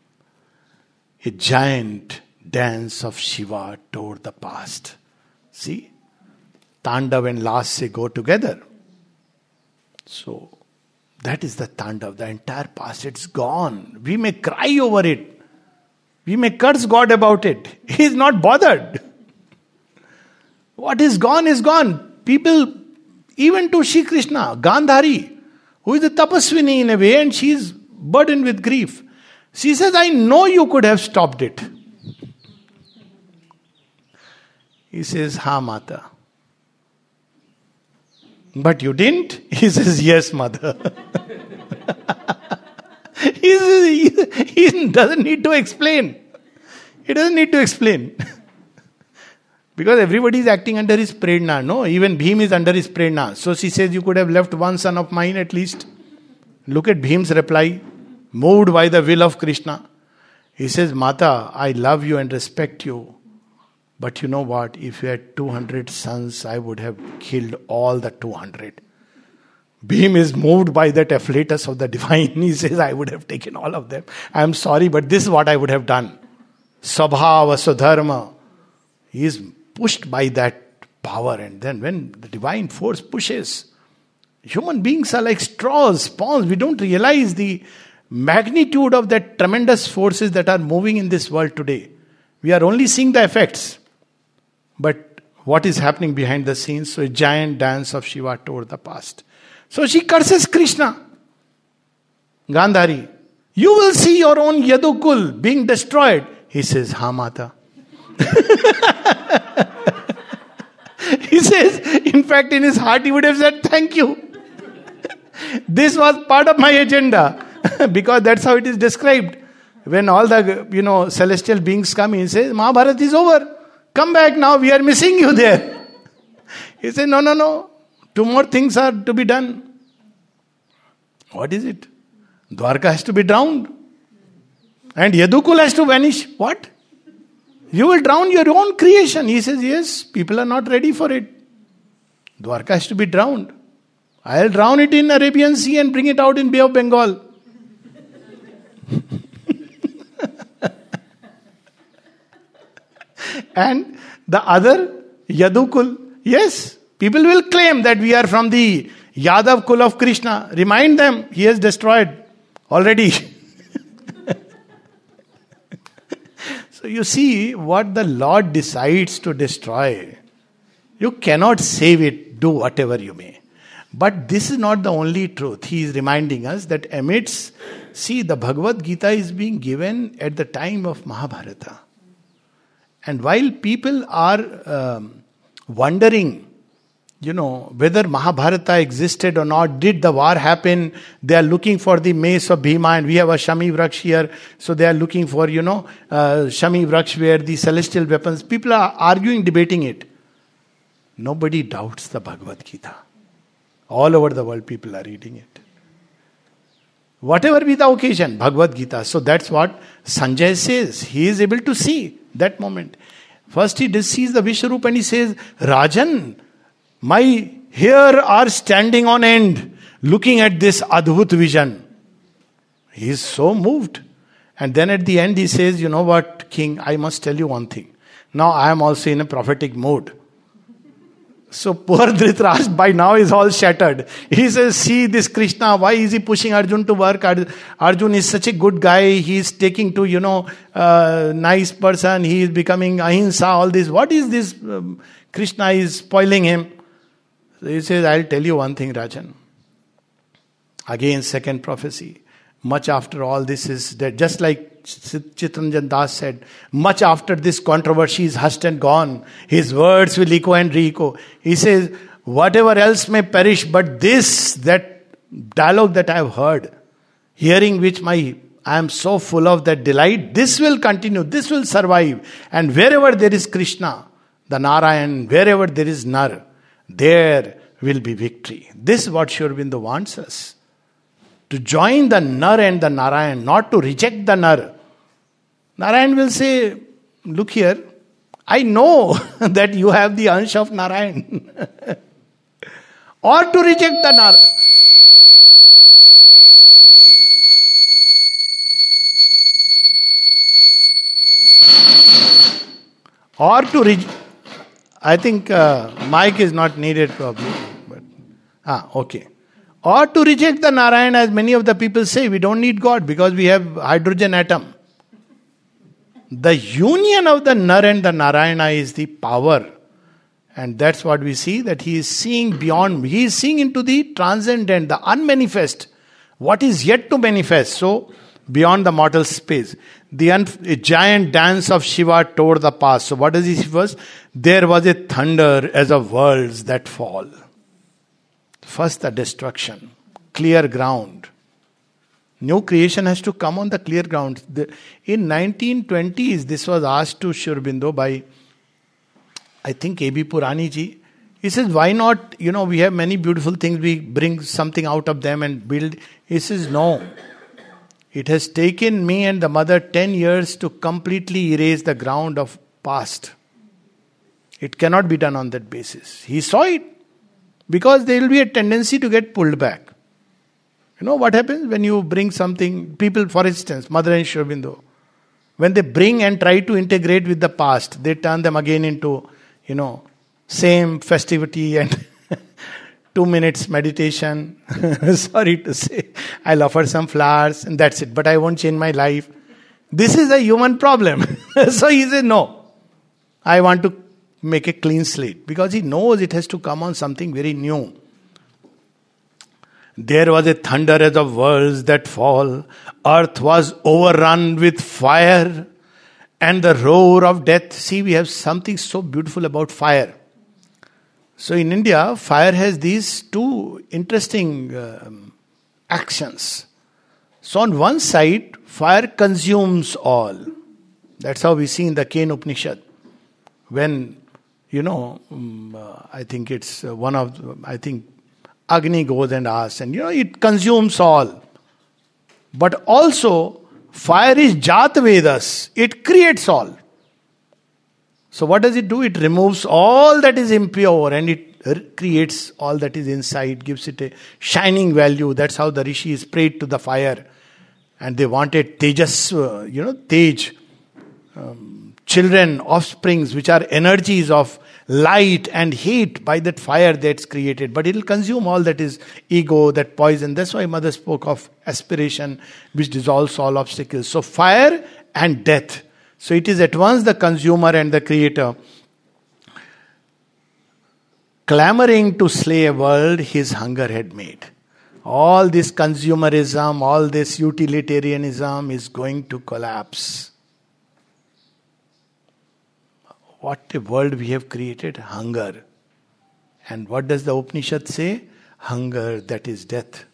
A giant dance of Shiva toward the past. See? Tandav and Lasya go together. So, that is the Tandav, the entire past. It's gone. We may cry over it. We may curse God about it. He is not bothered. What is gone is gone. People, even to Shri Krishna, Gandhari, who is a tapaswini in a way, and she is burdened with grief. She says, I know you could have stopped it. He says, Ha Mata. But you didn't? He says, yes, mother. he, says, he, he doesn't need to explain. He doesn't need to explain. Because everybody is acting under his prerna. No, even Bhim is under his prerna. So she says, you could have left one son of mine at least. Look at Bhim's reply. Moved by the will of Krishna. He says, Mata, I love you and respect you. But you know what? If you had two hundred sons, I would have killed all the two hundred. Bhim is moved by that afflatus of the divine. He says, I would have taken all of them. I am sorry, but this is what I would have done. Sabhava Swadharma. He is pushed by that power. And then when the divine force pushes, human beings are like straws, spawns. We don't realize the magnitude of that tremendous forces that are moving in this world today. We are only seeing the effects. But what is happening behind the scenes? So a giant dance of Shiva toward the past. So she curses Krishna, Gandhari. You will see your own Yadukul being destroyed. He says, Ha Mata. He says, in fact, in his heart, he would have said, thank you. This was part of my agenda. Because that's how it is described. When all the, you know, celestial beings come, he says, Mahabharata is over. Come back now, we are missing you there. He said, no, no, no. Two more things are to be done. What is it? Dwarka has to be drowned. And Yadukul has to vanish. What? You will drown your own creation. He says, yes, people are not ready for it. Dwarka has to be drowned. I'll drown it in Arabian Sea and bring it out in Bay of Bengal. And the other, Yadukul, yes, people will claim that we are from the Yadav Kul of Krishna. Remind them, he has destroyed already. So you see what the Lord decides to destroy. You cannot save it, do whatever you may. But this is not the only truth. He is reminding us that amidst, see, the Bhagavad Gita is being given at the time of Mahabharata. And while people are um, wondering, you know, whether Mahabharata existed or not, did the war happen? They are looking for the mace of Bhima, and we have a Shami Vraksh here. So they are looking for, you know, uh, Shami Vraksh where the celestial weapons. People are arguing, debating it. Nobody doubts the Bhagavad Gita. All over the world people are reading it. Whatever be the occasion, Bhagavad Gita. So that's what Sanjay says. He is able to see that moment. First he sees the Vishwarup and he says, Rajan, my hair are standing on end looking at this Adbhut vision. He is so moved. And then at the end he says, you know what, King, I must tell you one thing. Now I am also in a prophetic mode. So poor Dhritarashtra by now is all shattered. He says, see this Krishna, why is he pushing Arjun to work? Arjun is such a good guy. He is taking to, you know, uh, nice person. He is becoming ahimsa, all this. What is this? Um, Krishna is spoiling him. So he says, I'll tell you one thing, Rajan. Again, second prophecy. Much after all this is dead. Just like Chittaranjan Das said, much after this controversy is hushed and gone, his words will echo and re-echo. He says, whatever else may perish, but this, that dialogue that I have heard, hearing which my I am so full of that delight, this will continue, this will survive. And wherever there is Krishna, the Narayan, wherever there is Nar, there will be victory. This is what Sri Aurobindo wants us. To join the Nar and the Narayan, not to reject the Nar. Narayan will say, look here, I know that you have the ansh of Narayan. Or to reject the Nar. Or to reject. I think uh, mic is not needed probably. But, ah, okay. Or to reject the Narayan, as many of the people say, we don't need God because we have hydrogen atom. The union of the Nar and the Narayana is the power. And that's what we see, that he is seeing beyond, he is seeing into the transcendent, the unmanifest, what is yet to manifest. So, beyond the mortal space. The un- a giant dance of Shiva toward the past. So what does he see first? There was a thunder as of worlds that fall. First the destruction, clear ground. New creation has to come on the clear ground. The, in nineteen twenties, this was asked to Sri Aurobindo by, I think, A B Purani ji. He says, why not, you know, we have many beautiful things, we bring something out of them and build. He says, no. It has taken me and the mother ten years to completely erase the ground of past. It cannot be done on that basis. He saw it. Because there will be a tendency to get pulled back. You know what happens when you bring something, people, for instance, Mother and Sri Aurobindo, when they bring and try to integrate with the past, they turn them again into, you know, same festivity and two minutes meditation. Sorry to say, I'll offer some flowers and that's it. But I won't change my life. This is a human problem. So he said, no, I want to make a clean slate. Because he knows it has to come on something very new. There was a thunder as of worlds that fall. Earth was overrun with fire and the roar of death. See, we have something so beautiful about fire. So in India, fire has these two interesting um, actions. So on one side, fire consumes all. That's how we see in the Ken Upanishad. When, you know, um, uh, I think it's uh, one of, the, I think Agni goes and asks, and you know, it consumes all. But also, fire is Jat Vedas. It creates all. So what does it do? It removes all that is impure and it creates all that is inside, gives it a shining value. That's how the rishis prayed to the fire. And they wanted tejas, uh, you know, tej, um, children, offsprings, which are energies of light and heat by that fire that's created. But it will consume all that is ego, that poison. That's why Mother spoke of aspiration, which dissolves all obstacles. So fire and death. So it is at once the consumer and the creator. Clamoring to slay a world his hunger had made. All this consumerism, all this utilitarianism is going to collapse. What a world we have created, hunger. And what does the Upanishad say? Hunger, that is death.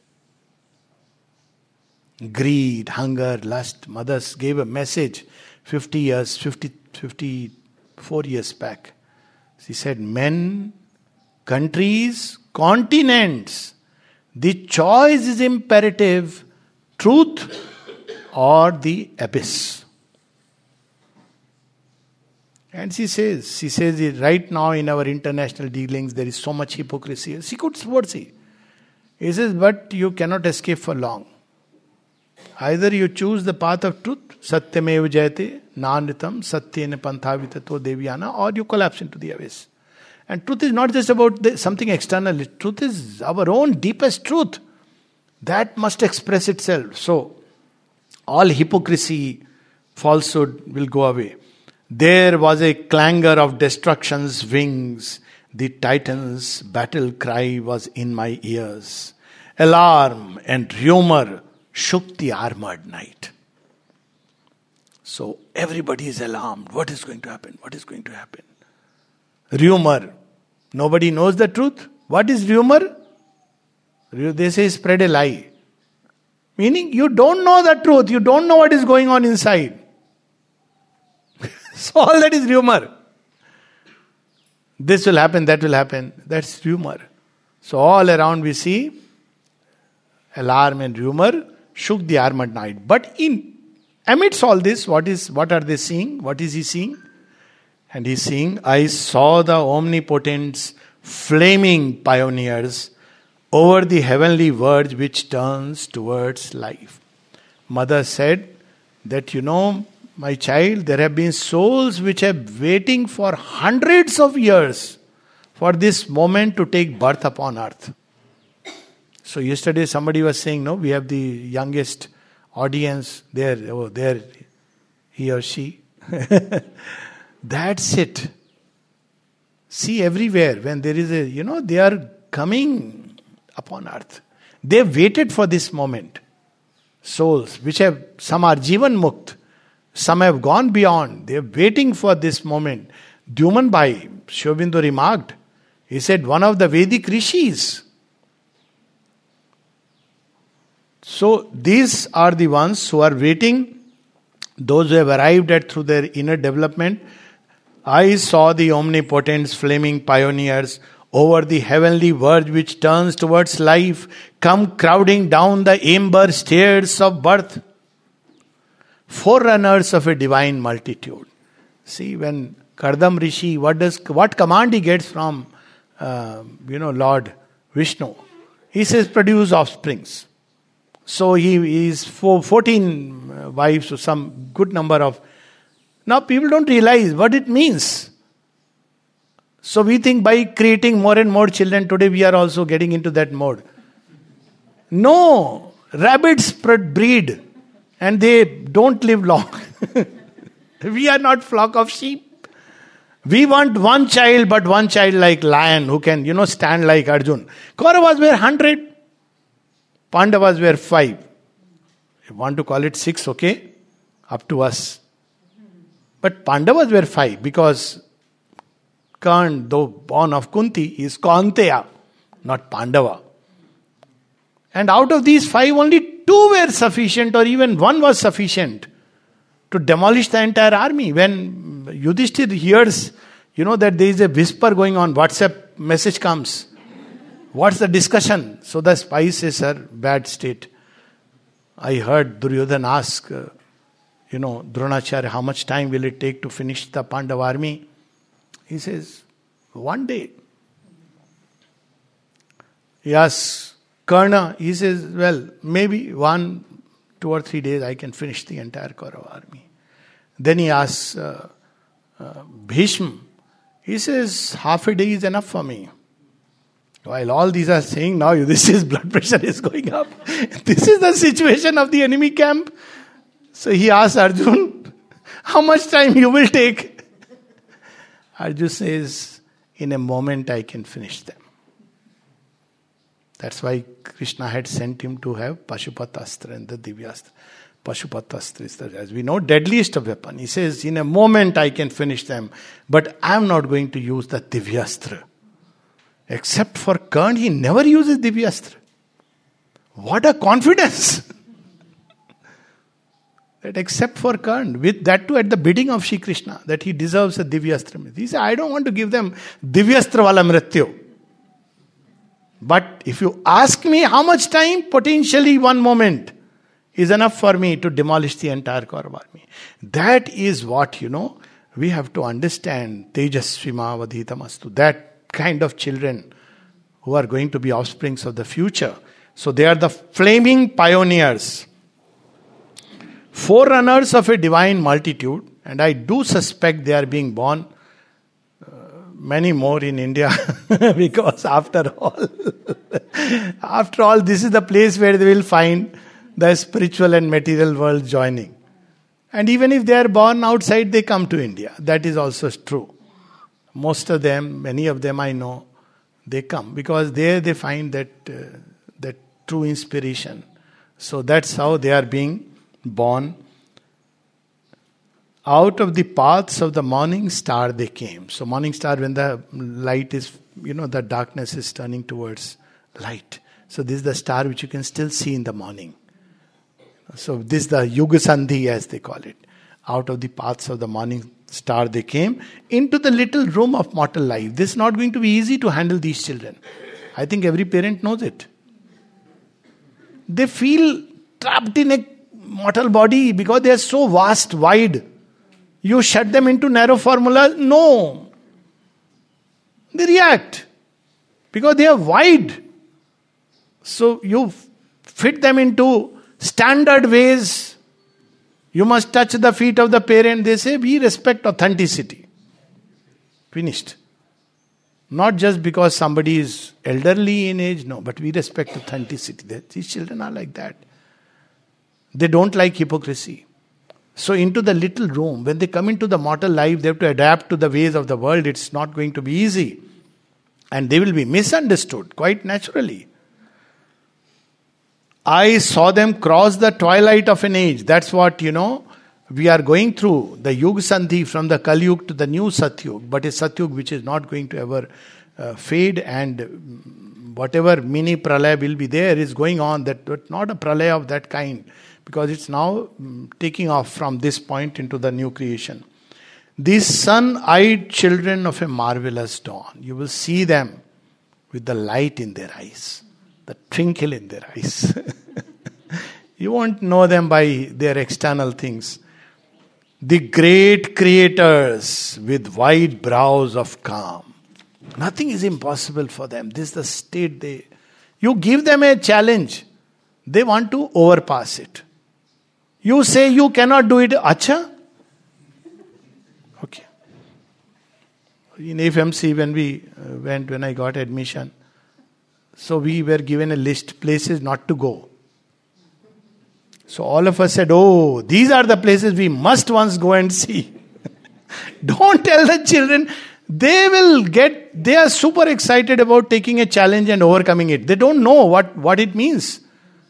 Greed, hunger, lust. Mothers gave a message fifty years, fifty, fifty-four years back. She said, men, countries, continents, the choice is imperative, truth or the abyss. And she says, she says right now in our international dealings there is so much hypocrisy. She could see. He says, but you cannot escape for long. Either you choose the path of truth, Satyamev Jayate, Nanitam, Satyena Panthavitato Devyana, or you collapse into the abyss. And truth is not just about the, something external. Truth is our own deepest truth. That must express itself. So, all hypocrisy, falsehood will go away. There was a clangor of destruction's wings. The Titan's battle cry was in my ears. Alarm and rumor shook the armored night. So everybody is alarmed. What is going to happen? What is going to happen? Rumor. Nobody knows the truth. What is rumor? They say spread a lie. Meaning you don't know the truth. You don't know what is going on inside. So all that is rumor. This will happen, that will happen. That's rumor. So all around we see alarm and rumor shook the armored night. But in amidst all this, what is what are they seeing? What is he seeing? And he's seeing, I saw the omnipotent's flaming pioneers over the heavenly verge which turns towards life. Mother said that, you know, my child, there have been souls which are waiting for hundreds of years for this moment to take birth upon earth. So yesterday somebody was saying, no, we have the youngest audience there, oh, there, he or she. That's it. See, everywhere, when there is a, you know, they are coming upon earth. They waited for this moment. Souls, which have, some are Jivan Mukt, some have gone beyond. They are waiting for this moment. Dyuman Bhai, Sri Aurobindo remarked, he said, one of the Vedic rishis. So these are the ones who are waiting, those who have arrived at through their inner development. I saw the omnipotent's flaming pioneers over the heavenly verge which turns towards life, come crowding down the amber stairs of birth, forerunners of a divine multitude. See, when Kardam Rishi, what does what command he gets from uh, you know Lord Vishnu? He says, produce offsprings. So he is for fourteen wives, so some good number of. Now people don't realize what it means. So we think by creating more and more children, today we are also getting into that mode. No, rabbits breed and they don't live long. We are not flock of sheep. We want one child, but one child like lion who can, you know, stand like Arjun. Kauravas were hundred. Pandavas were five. If you want to call it six, okay? Up to us. But Pandavas were five because Karna, though born of Kunti, is Kaunteya, not Pandava. And out of these five, only two were sufficient, or even one was sufficient to demolish the entire army. When Yudhishthir hears, you know, that there is a whisper going on, WhatsApp message comes. What's the discussion? So the spy says, sir, bad state. I heard Duryodhana ask, uh, you know, Dronacharya, how much time will it take to finish the Pandava army? He says, one day. He asks Karna, he says, well, maybe one, two or three days I can finish the entire Kaurava army. Then he asks uh, uh, Bhishma, he says, half a day is enough for me. While all these are saying now, this is blood pressure is going up. This is the situation of the enemy camp. So he asks Arjun, how much time you will take? Arjun says, in a moment I can finish them. That's why Krishna had sent him to have Pashupatastra and the Divyastra. Pashupatastra is the, as we know, deadliest of weapon. He says, in a moment I can finish them, but I am not going to use the Divyastra. Except for Karna, he never uses Divyastra. What a confidence! That except for Karna, with that too at the bidding of Shri Krishna, that he deserves a Divyastra. He said, I don't want to give them Divyastra wala mrityu. But if you ask me how much time, potentially one moment is enough for me to demolish the entire Kaurava army. That is what, you know, we have to understand. Tejasvima vadhitamastu. That kind of children who are going to be offsprings of the future. So they are the flaming pioneers. Forerunners of a divine multitude. And I do suspect they are being born many more in India because after all, after all, this is the place where they will find the spiritual and material world joining. And even if they are born outside, they come to India. That is also true. Most of them, many of them I know, they come because there they find that uh, that true inspiration. So that's how they are being born. Out of the paths of the morning star they came. So morning star, when the light is, you know, the darkness is turning towards light. So this is the star which you can still see in the morning. So this is the Yuga Sandhi as they call it. Out of the paths of the morning star they came into the little room of mortal life. This is not going to be easy to handle these children. I think every parent knows it. They feel trapped in a mortal body because they are so vast, wide. You shut them into narrow formula? No. They react. Because they are wide. So you fit them into standard ways. You must touch the feet of the parent. They say, we respect authenticity. Finished. Not just because somebody is elderly in age, no, but we respect authenticity. These children are like that. They don't like hypocrisy. So into the little room, when they come into the mortal life, they have to adapt to the ways of the world. It's not going to be easy. And they will be misunderstood quite naturally. I saw them cross the twilight of an age. That's what, you know, we are going through. The Yuga Sandhi from the Kali Yuga to the new Satyug. But a Satyug which is not going to ever uh, fade, and whatever mini pralaya will be there is going on. That, but not a pralaya of that kind. Because it's now taking off from this point into the new creation. These sun-eyed children of a marvelous dawn. You will see them with the light in their eyes. The twinkle in their eyes. You won't know them by their external things. The great creators with wide brows of calm. Nothing is impossible for them. This is the state they... You give them a challenge. They want to overpass it. You say you cannot do it. Acha? Okay. In F M C when we uh, went, when I got admission, so we were given a list, places not to go. So all of us said, oh, these are the places we must once go and see. Don't tell the children. They will get, they are super excited about taking a challenge and overcoming it. They don't know what, what it means.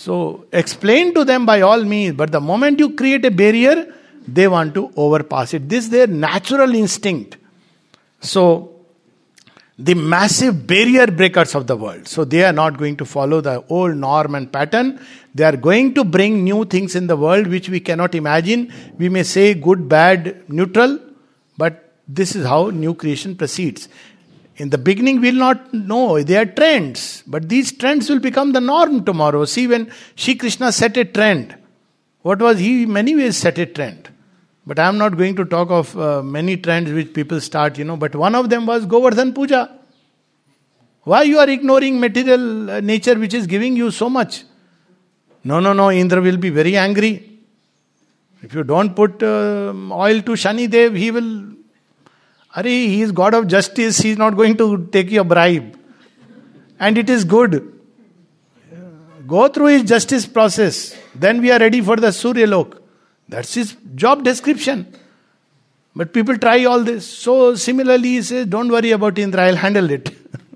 So explain to them by all means, but the moment you create a barrier, they want to overpass it. This is their natural instinct. So, the massive barrier breakers of the world. So they are not going to follow the old norm and pattern. They are going to bring new things in the world which we cannot imagine. We may say good, bad, neutral, but this is how new creation proceeds. In the beginning we will not know, they are trends, but these trends will become the norm tomorrow. See, when Shri Krishna set a trend, what was he? In many ways set a trend. But I am not going to talk of uh, many trends which people start, you know. But one of them was Govardhan Puja. Why you are ignoring material uh, nature which is giving you so much? No, no, no, Indra will be very angry. If you don't put uh, oil to Shani Dev, he will... Are, he is God of justice, he is not going to take your bribe. And it is good. Go through his justice process. Then we are ready for the Surya Lok. That's his job description. But people try all this. So similarly he says, don't worry about Indra, I'll handle it.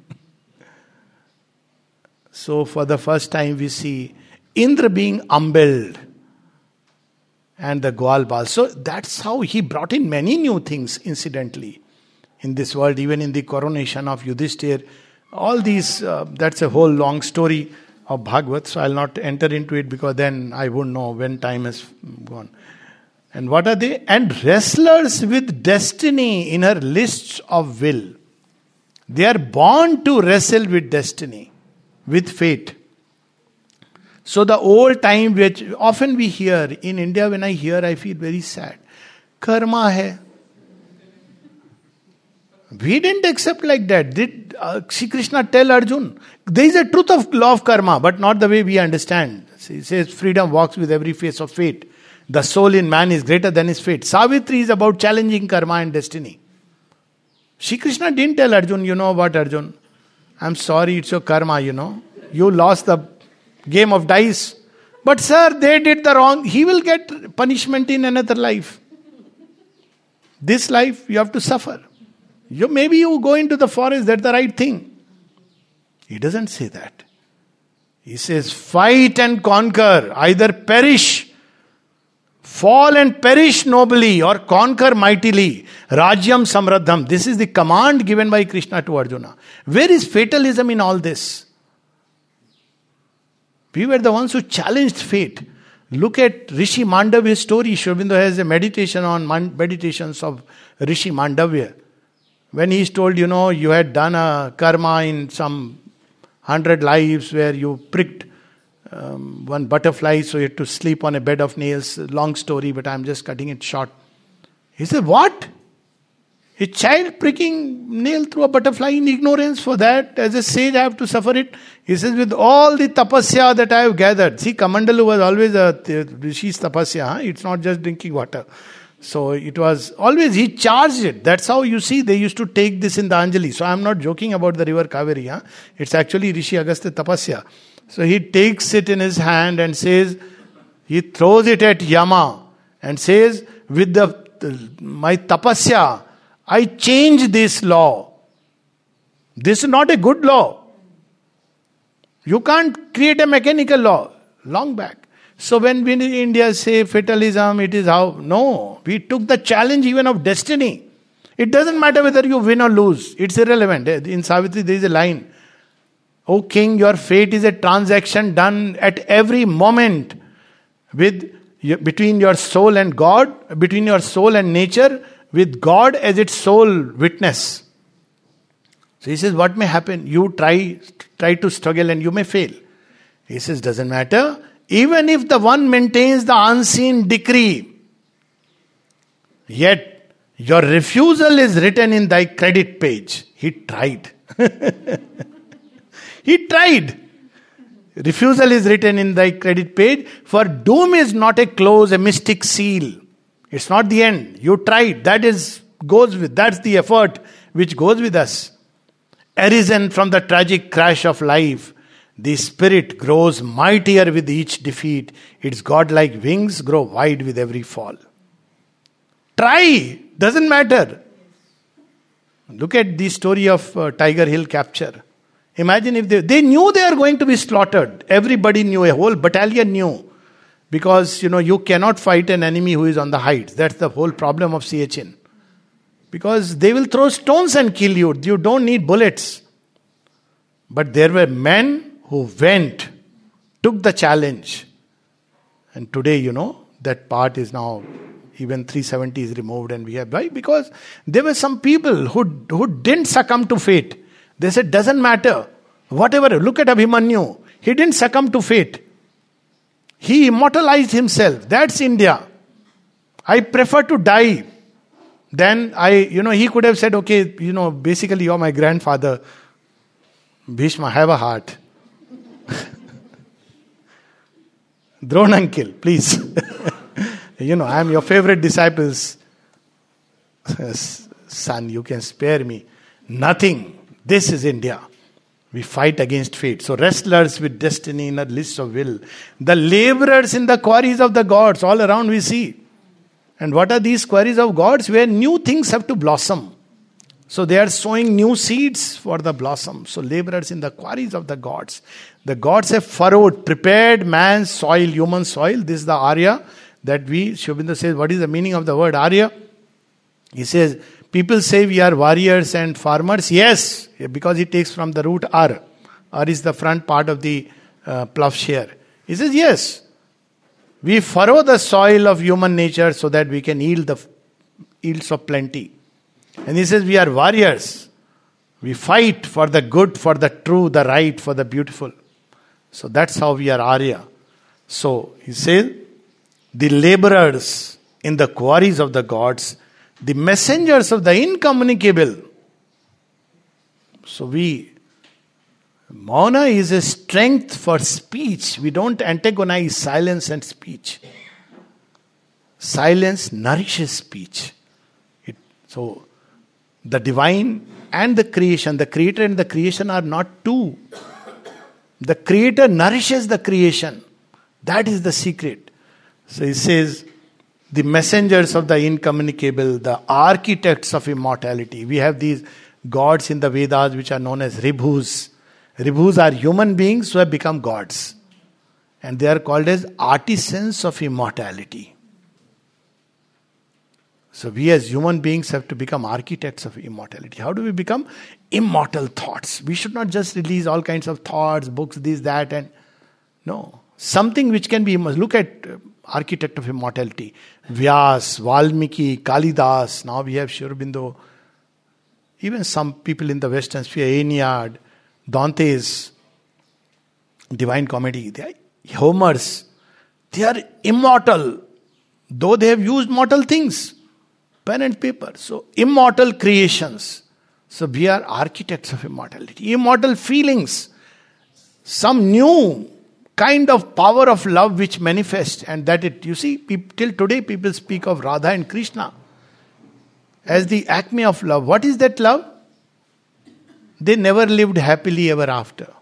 So for the first time we see Indra being humbled. And the Gwalbal. So that's how he brought in many new things incidentally in this world. Even in the coronation of Yudhishthir. All these, uh, that's a whole long story of Bhagavad. So I'll not enter into it because then I won't know when time has gone. And what are they? And wrestlers with destiny in her lists of will. They are born to wrestle with destiny, with fate. So the old time which often we hear, in India when I hear I feel very sad. Karma hai. We didn't accept like that. Did uh, Shri Krishna tell Arjun? There is a truth of law of karma, but not the way we understand. He says freedom walks with every face of fate. The soul in man is greater than his fate. Savitri is about challenging karma and destiny. Shri Krishna didn't tell Arjun, you know what Arjun? I'm sorry, it's your karma, you know. You lost the game of dice. But sir, they did the wrong. He will get punishment in another life. This life, you have to suffer. You, maybe you go into the forest, that's the right thing. He doesn't say that. He says, fight and conquer. Either perish, fall and perish nobly, or conquer mightily. Rajyam samradham. This is the command given by Krishna to Arjuna. Where is fatalism in all this? We were the ones who challenged fate. Look at Rishi Mandavya's story. Sri Aurobindo has a meditation on meditations of Rishi Mandavya. When he is told, you know, you had done a karma in some hundred lives where you pricked um, one butterfly, so you had to sleep on a bed of nails. Long story, but I'm just cutting it short. He said, what? A child pricking nail through a butterfly in ignorance for that? As a sage, I have to suffer it. He says, with all the tapasya that I have gathered. See, Kamandalu was always a Rishi's tapasya. Huh? It's not just drinking water. So it was always, he charged it. That's how you see they used to take this in the Anjali. So I'm not joking about the river Kaveri. Huh? It's actually Rishi Agastya Tapasya. So he takes it in his hand and says, he throws it at Yama and says, with the, the my tapasya, I change this law. This is not a good law. You can't create a mechanical law. Long back. So when we in India say fatalism, it is how? No. We took the challenge even of destiny. It doesn't matter whether you win or lose. It's irrelevant. In Savitri there is a line. O king, your fate is a transaction done at every moment with between your soul and God, between your soul and nature, with God as its sole witness. So he says, what may happen? You try, try to struggle and you may fail. He says, doesn't matter. Even if the one maintains the unseen decree, yet your refusal is written in thy credit page. He tried. He tried. Refusal is written in thy credit page. For doom is not a close, a mystic seal. It's not the end. You tried. That is goes with. That's the effort which goes with us. Arisen from the tragic crash of life, the spirit grows mightier with each defeat. Its godlike wings grow wide with every fall. Try. Doesn't matter. Look at the story of uh, Tiger Hill capture. Imagine if they, they knew they are going to be slaughtered. Everybody knew, a whole battalion knew. Because, you know, you cannot fight an enemy who is on the heights. That's the whole problem of Siachen. Because they will throw stones and kill you. You don't need bullets. But there were men who went, took the challenge. And today, you know, that part is now, even three seventy is removed and we have, why? Because there were some people who, who didn't succumb to fate. They said, doesn't matter. Whatever, look at Abhimanyu. He didn't succumb to fate. He immortalized himself. That's India. I prefer to die. Then I, you know, he could have said, okay, you know, basically you're my grandfather. Bhishma, have a heart. Drone uncle, please. You know, I am your favorite disciples. Son, you can spare me. Nothing. This is India. We fight against fate. So wrestlers with destiny in a list of will. The laborers in the quarries of the gods. All around we see. And what are these quarries of gods? Where new things have to blossom. So they are sowing new seeds for the blossom. So laborers in the quarries of the gods. The gods have furrowed, prepared man's soil, human soil. This is the Arya that we, Sri Aurobindo says, what is the meaning of the word Arya? He says, people say we are warriors and farmers. Yes, because he takes from the root Ar. Ar is the front part of the uh, plowshare. He says, yes, we furrow the soil of human nature so that we can yield the yields of plenty. And he says, we are warriors. We fight for the good, for the true, the right, for the beautiful. So that's how we are Arya. So he says, the laborers in the quarries of the gods, the messengers of the incommunicable. So we, Mauna is a strength for speech. We don't antagonize silence and speech. Silence nourishes speech. It, so the divine and the creation, the creator and the creation are not two. The creator nourishes the creation. That is the secret. So he says, the messengers of the incommunicable, the architects of immortality. We have these gods in the Vedas which are known as Ribhus. Ribhus are human beings who have become gods. And they are called as artisans of immortality. So we as human beings have to become architects of immortality. How do we become? Immortal thoughts. We should not just release all kinds of thoughts, books, this, that, and no. Something which can be, look at architect of immortality. Vyas, Valmiki, Kalidas. Now we have Sri Aurobindo. Even some people in the Western sphere, Aeneid, Dante's Divine Comedy. They are Homer's. They are immortal. Though they have used mortal things. Pen and paper. So immortal creations. So we are architects of immortality. Immortal feelings. Some new kind of power of love which manifests, and that it, you see, people, till today people speak of Radha and Krishna as the acme of love. What is that love? They never lived happily ever after.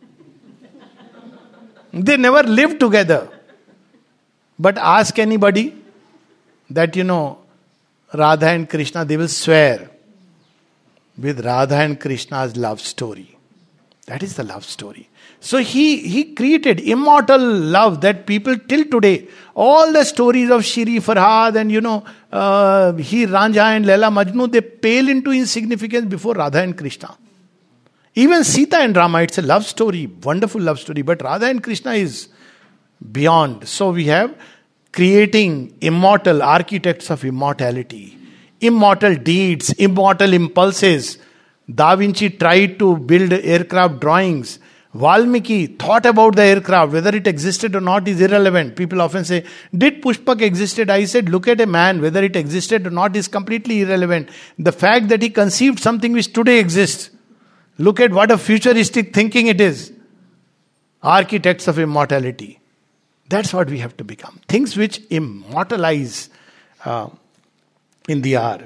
They never lived together. But ask anybody that, you know, Radha and Krishna, they will swear with Radha and Krishna's love story. That is the love story. So he, he created immortal love that people till today, all the stories of Shri Farhad and you know, uh, he Ranja and Laila Majnu, they pale into insignificance before Radha and Krishna. Even Sita and Rama, it's a love story, wonderful love story, but Radha and Krishna is beyond. So we have creating immortal architects of immortality, immortal deeds, immortal impulses. Da Vinci tried to build aircraft drawings. Valmiki thought about the aircraft. Whether it existed or not is irrelevant. People often say, did Pushpak existed? I said, look at a man. Whether it existed or not is completely irrelevant. The fact that he conceived something which today exists. Look at what a futuristic thinking it is. Architects of immortality. That's what we have to become. Things which immortalize uh, in the hour.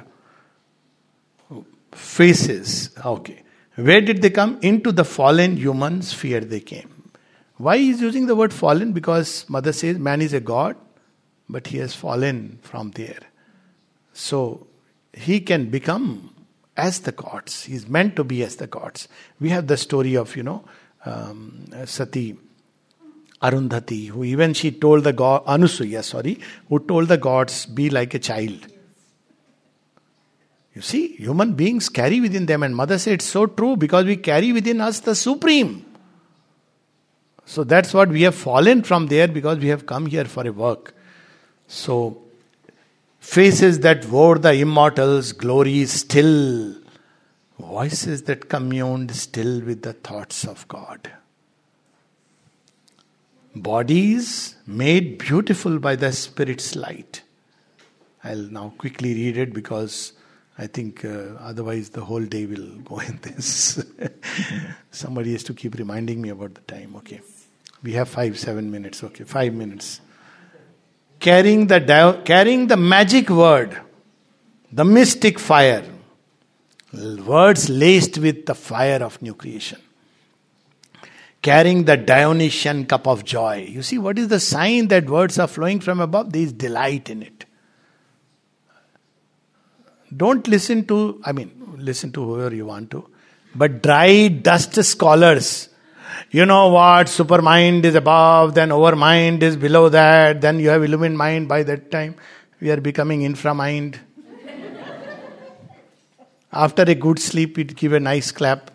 Faces. Okay. Where did they come? Into the fallen human sphere they came. Why is using the word fallen? Because Mother says man is a god, but he has fallen from there. So he can become as the gods. He's meant to be as the gods. We have the story of, you know, um, Sati, Arundhati, who even she told the god, Anusuya, sorry, who told the gods, be like a child. You see, human beings carry within them, and Mother said it's so true because we carry within us the Supreme. So that's what we have fallen from there because we have come here for a work. So, faces that wore the immortals' glory still, voices that communed still with the thoughts of God. Bodies made beautiful by the Spirit's light. I'll now quickly read it because I think uh, otherwise the whole day will go in this. Somebody has to keep reminding me about the time. Okay. We have five, seven minutes. Okay, five minutes. Carrying the di- carrying the magic word, the mystic fire, words laced with the fire of new creation. Carrying the Dionysian cup of joy. You see, what is the sign that words are flowing from above? There is delight in it. Don't listen to, I mean, listen to whoever you want to, but dry dust scholars. You know what, supermind is above, then overmind is below that, then you have illumined mind. By that time, we are becoming inframind. After a good sleep, we give a nice clap.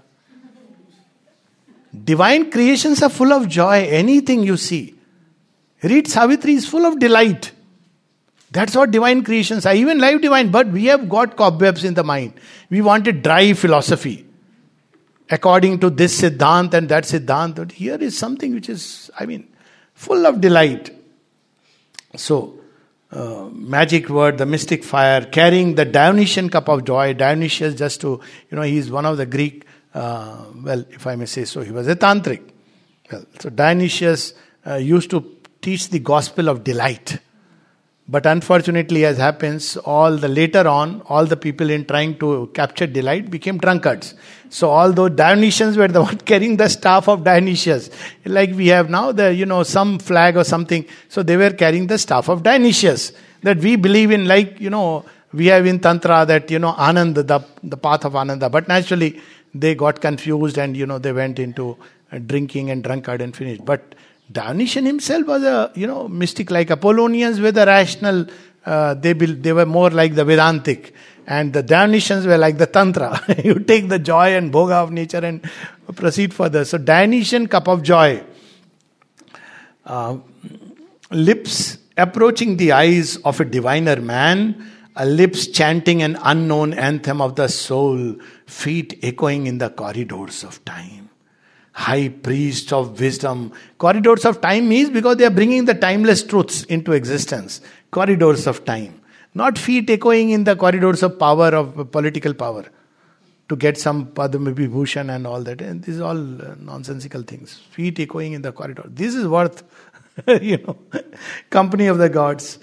Divine creations are full of joy. Anything you see. Read Savitri is full of delight. That's what divine creations are. Even life divine, but we have got cobwebs in the mind. We want a dry philosophy. According to this Siddhant and that Siddhant. Here is something which is, I mean, full of delight. So, uh, magic word, the mystic fire, carrying the Dionysian cup of joy. Dionysius, just to, you know, he is one of the Greek, uh, well, if I may say so, he was a tantric. Well, so Dionysius uh, used to teach the gospel of delight. But unfortunately, as happens, all the later on, all the people in trying to capture delight became drunkards. So although Dionysians were the one carrying the staff of Dionysius, like we have now the, you know, some flag or something. So they were carrying the staff of Dionysius. That we believe in, like, you know, we have in Tantra that, you know, Ananda, the, the path of Ananda. But naturally, they got confused and, you know, they went into drinking and drunkard and finished. But Dionysian himself was a, you know, mystic. Like Apollonians were the rational, uh, they be, they were more like the Vedantic. And the Dionysians were like the Tantra. You take the joy and bhoga of nature and proceed further. So Dionysian cup of joy. Uh, lips approaching the eyes of a diviner man. Uh, lips chanting an unknown anthem of the soul. Feet echoing in the corridors of time. High priest of wisdom. Corridors of time means because they are bringing the timeless truths into existence. Corridors of time. Not feet echoing in the corridors of power, of political power. To get some Padma Vibhushan and all that. And these are all uh, nonsensical things. Feet echoing in the corridor. This is worth, you know, company of the gods.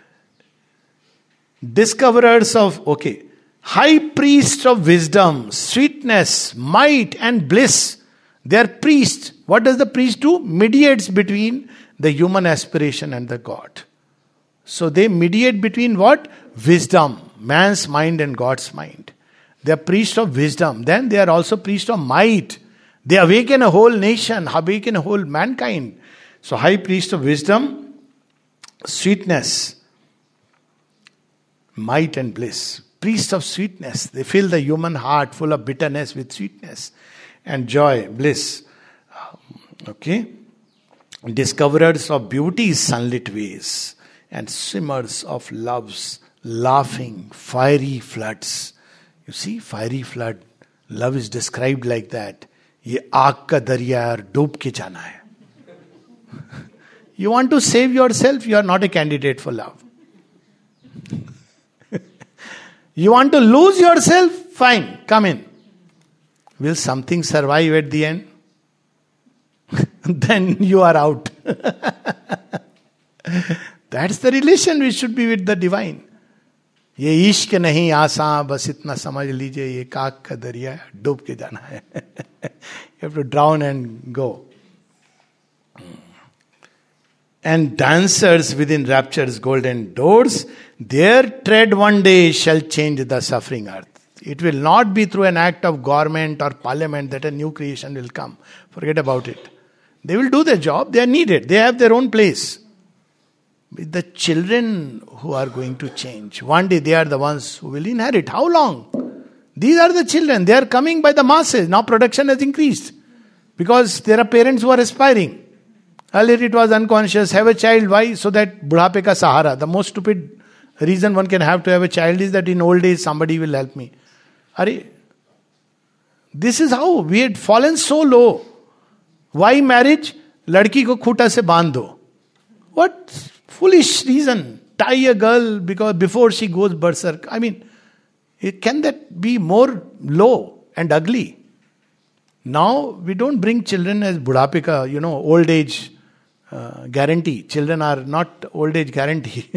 Discoverers of, okay. High priests of wisdom, sweetness, might and bliss. They are priests. What does the priest do? Mediates between the human aspiration and the God. So they mediate between what? Wisdom. Man's mind and God's mind. They are priests of wisdom. Then they are also priests of might. They awaken a whole nation, awaken a whole mankind. So high priest of wisdom, sweetness, might and bliss. Priest of sweetness. They fill the human heart full of bitterness with sweetness. And joy, bliss. Okay. Discoverers of beauty's sunlit ways. And swimmers of love's laughing, fiery floods. You see, fiery flood. Love is described like that. Ye aag ka darya doob ke jana hai. You want to save yourself, you are not a candidate for love. You want to lose yourself, fine, come in. Will something survive at the end? Then you are out. That's the relation which should be with the divine. ये इश्क नहीं आसान बस इतना समझ लीजिए ये काक का दरिया डूब के जाना है. You have to drown and go. And dancers within rapture's golden doors, their tread one day shall change the suffering earth. It will not be through an act of government or parliament that a new creation will come. Forget about it. They will do their job. They are needed. They have their own place. With the children who are going to change. One day they are the ones who will inherit. How long? These are the children. They are coming by the masses. Now production has increased. Because there are parents who are aspiring. Earlier it was unconscious. Have a child. Why? So that budhape ka sahara. The most stupid reason one can have to have a child is that in old age somebody will help me. Are, this is how we had fallen so low. Why marriage? Ladki ko khuta se bandh do. What foolish reason. Tie a girl because before she goes berserk. I mean, can that be more low and ugly? Now we don't bring children as budhape ka, you know, old age uh, guarantee. Children are not old age guarantee.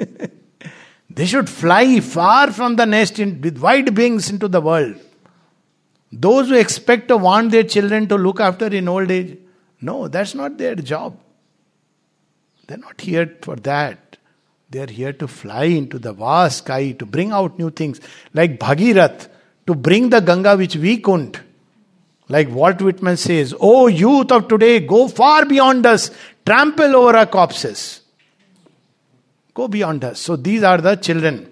They should fly far from the nest in, with wide wings into the world. Those who expect or want their children to look after in old age, no, that's not their job. They're not here for that. They're here to fly into the vast sky, to bring out new things. Like Bhagirath, to bring the Ganga which we couldn't. Like Walt Whitman says, "Oh youth of today, go far beyond us, trample over our corpses." Go beyond us. So these are the children.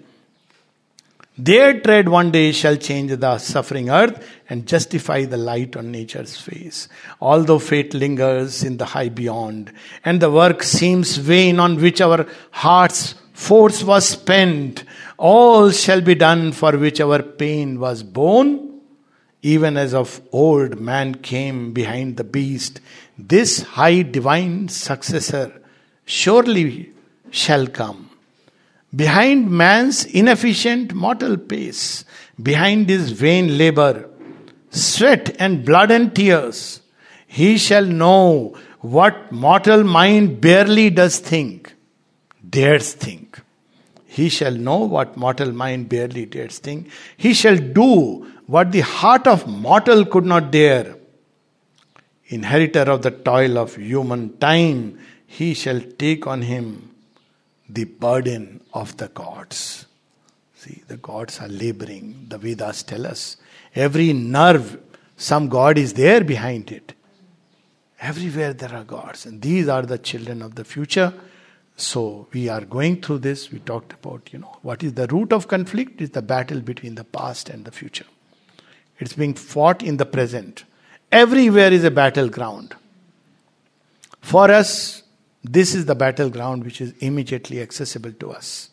Their tread one day shall change the suffering earth and justify the light on nature's face. Although fate lingers in the high beyond, and the work seems vain on which our heart's force was spent, all shall be done for which our pain was borne. Even as of old man came behind the beast, this high divine successor surely shall come. Behind man's inefficient mortal pace, behind his vain labor, sweat and blood and tears, he shall know what mortal mind barely does think, dares think. He shall know what mortal mind barely dares think. He shall do what the heart of mortal could not dare. Inheritor of the toil of human time, he shall take on him the burden of the gods. See, the gods are laboring. The Vedas tell us. Every nerve, some god is there behind it. Everywhere there are gods. And these are the children of the future. So we are going through this. We talked about, you know, what is the root of conflict? Is the battle between the past and the future. It's being fought in the present. Everywhere is a battleground. For us, this is the battleground which is immediately accessible to us.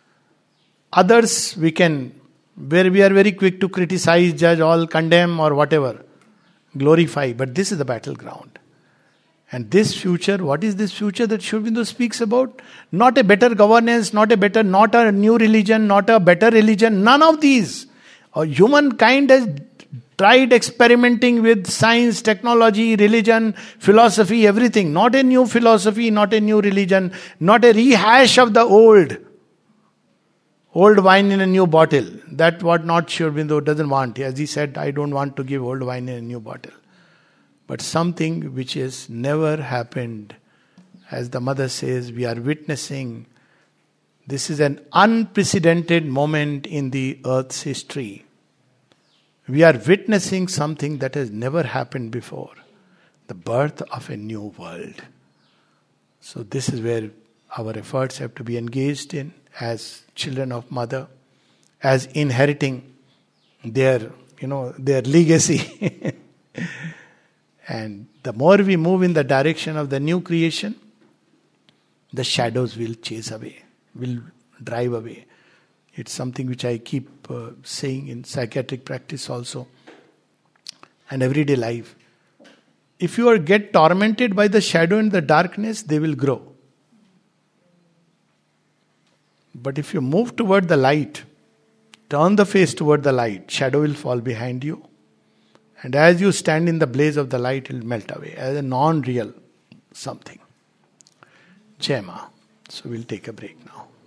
Others, we can, where we are very quick to criticize, judge, all condemn or whatever, glorify. But this is the battleground. And this future, what is this future that Sri Aurobindo speaks about? Not a better governance, not a better, not a new religion, not a better religion, none of these. Uh, humankind has tried experimenting with science, technology, religion, philosophy, everything. Not a new philosophy, not a new religion, not a rehash of the old. Old wine in a new bottle. That's what not Sri Aurobindo doesn't want. As he said, I don't want to give old wine in a new bottle. But something which has never happened. As the mother says, we are witnessing. This is an unprecedented moment in the earth's history. We are witnessing something that has never happened before. The birth of a new world. So this is where our efforts have to be engaged in as children of mother, as inheriting their, you know, their legacy. And the more we move in the direction of the new creation, the shadows will chase away, will drive away. It's something which I keep uh, saying in psychiatric practice also, and everyday life. If you are get tormented by the shadow and the darkness, they will grow. But if you move toward the light, turn the face toward the light, shadow will fall behind you. And as you stand in the blaze of the light, it will melt away as a non-real something. Jai Ma. So we'll take a break now.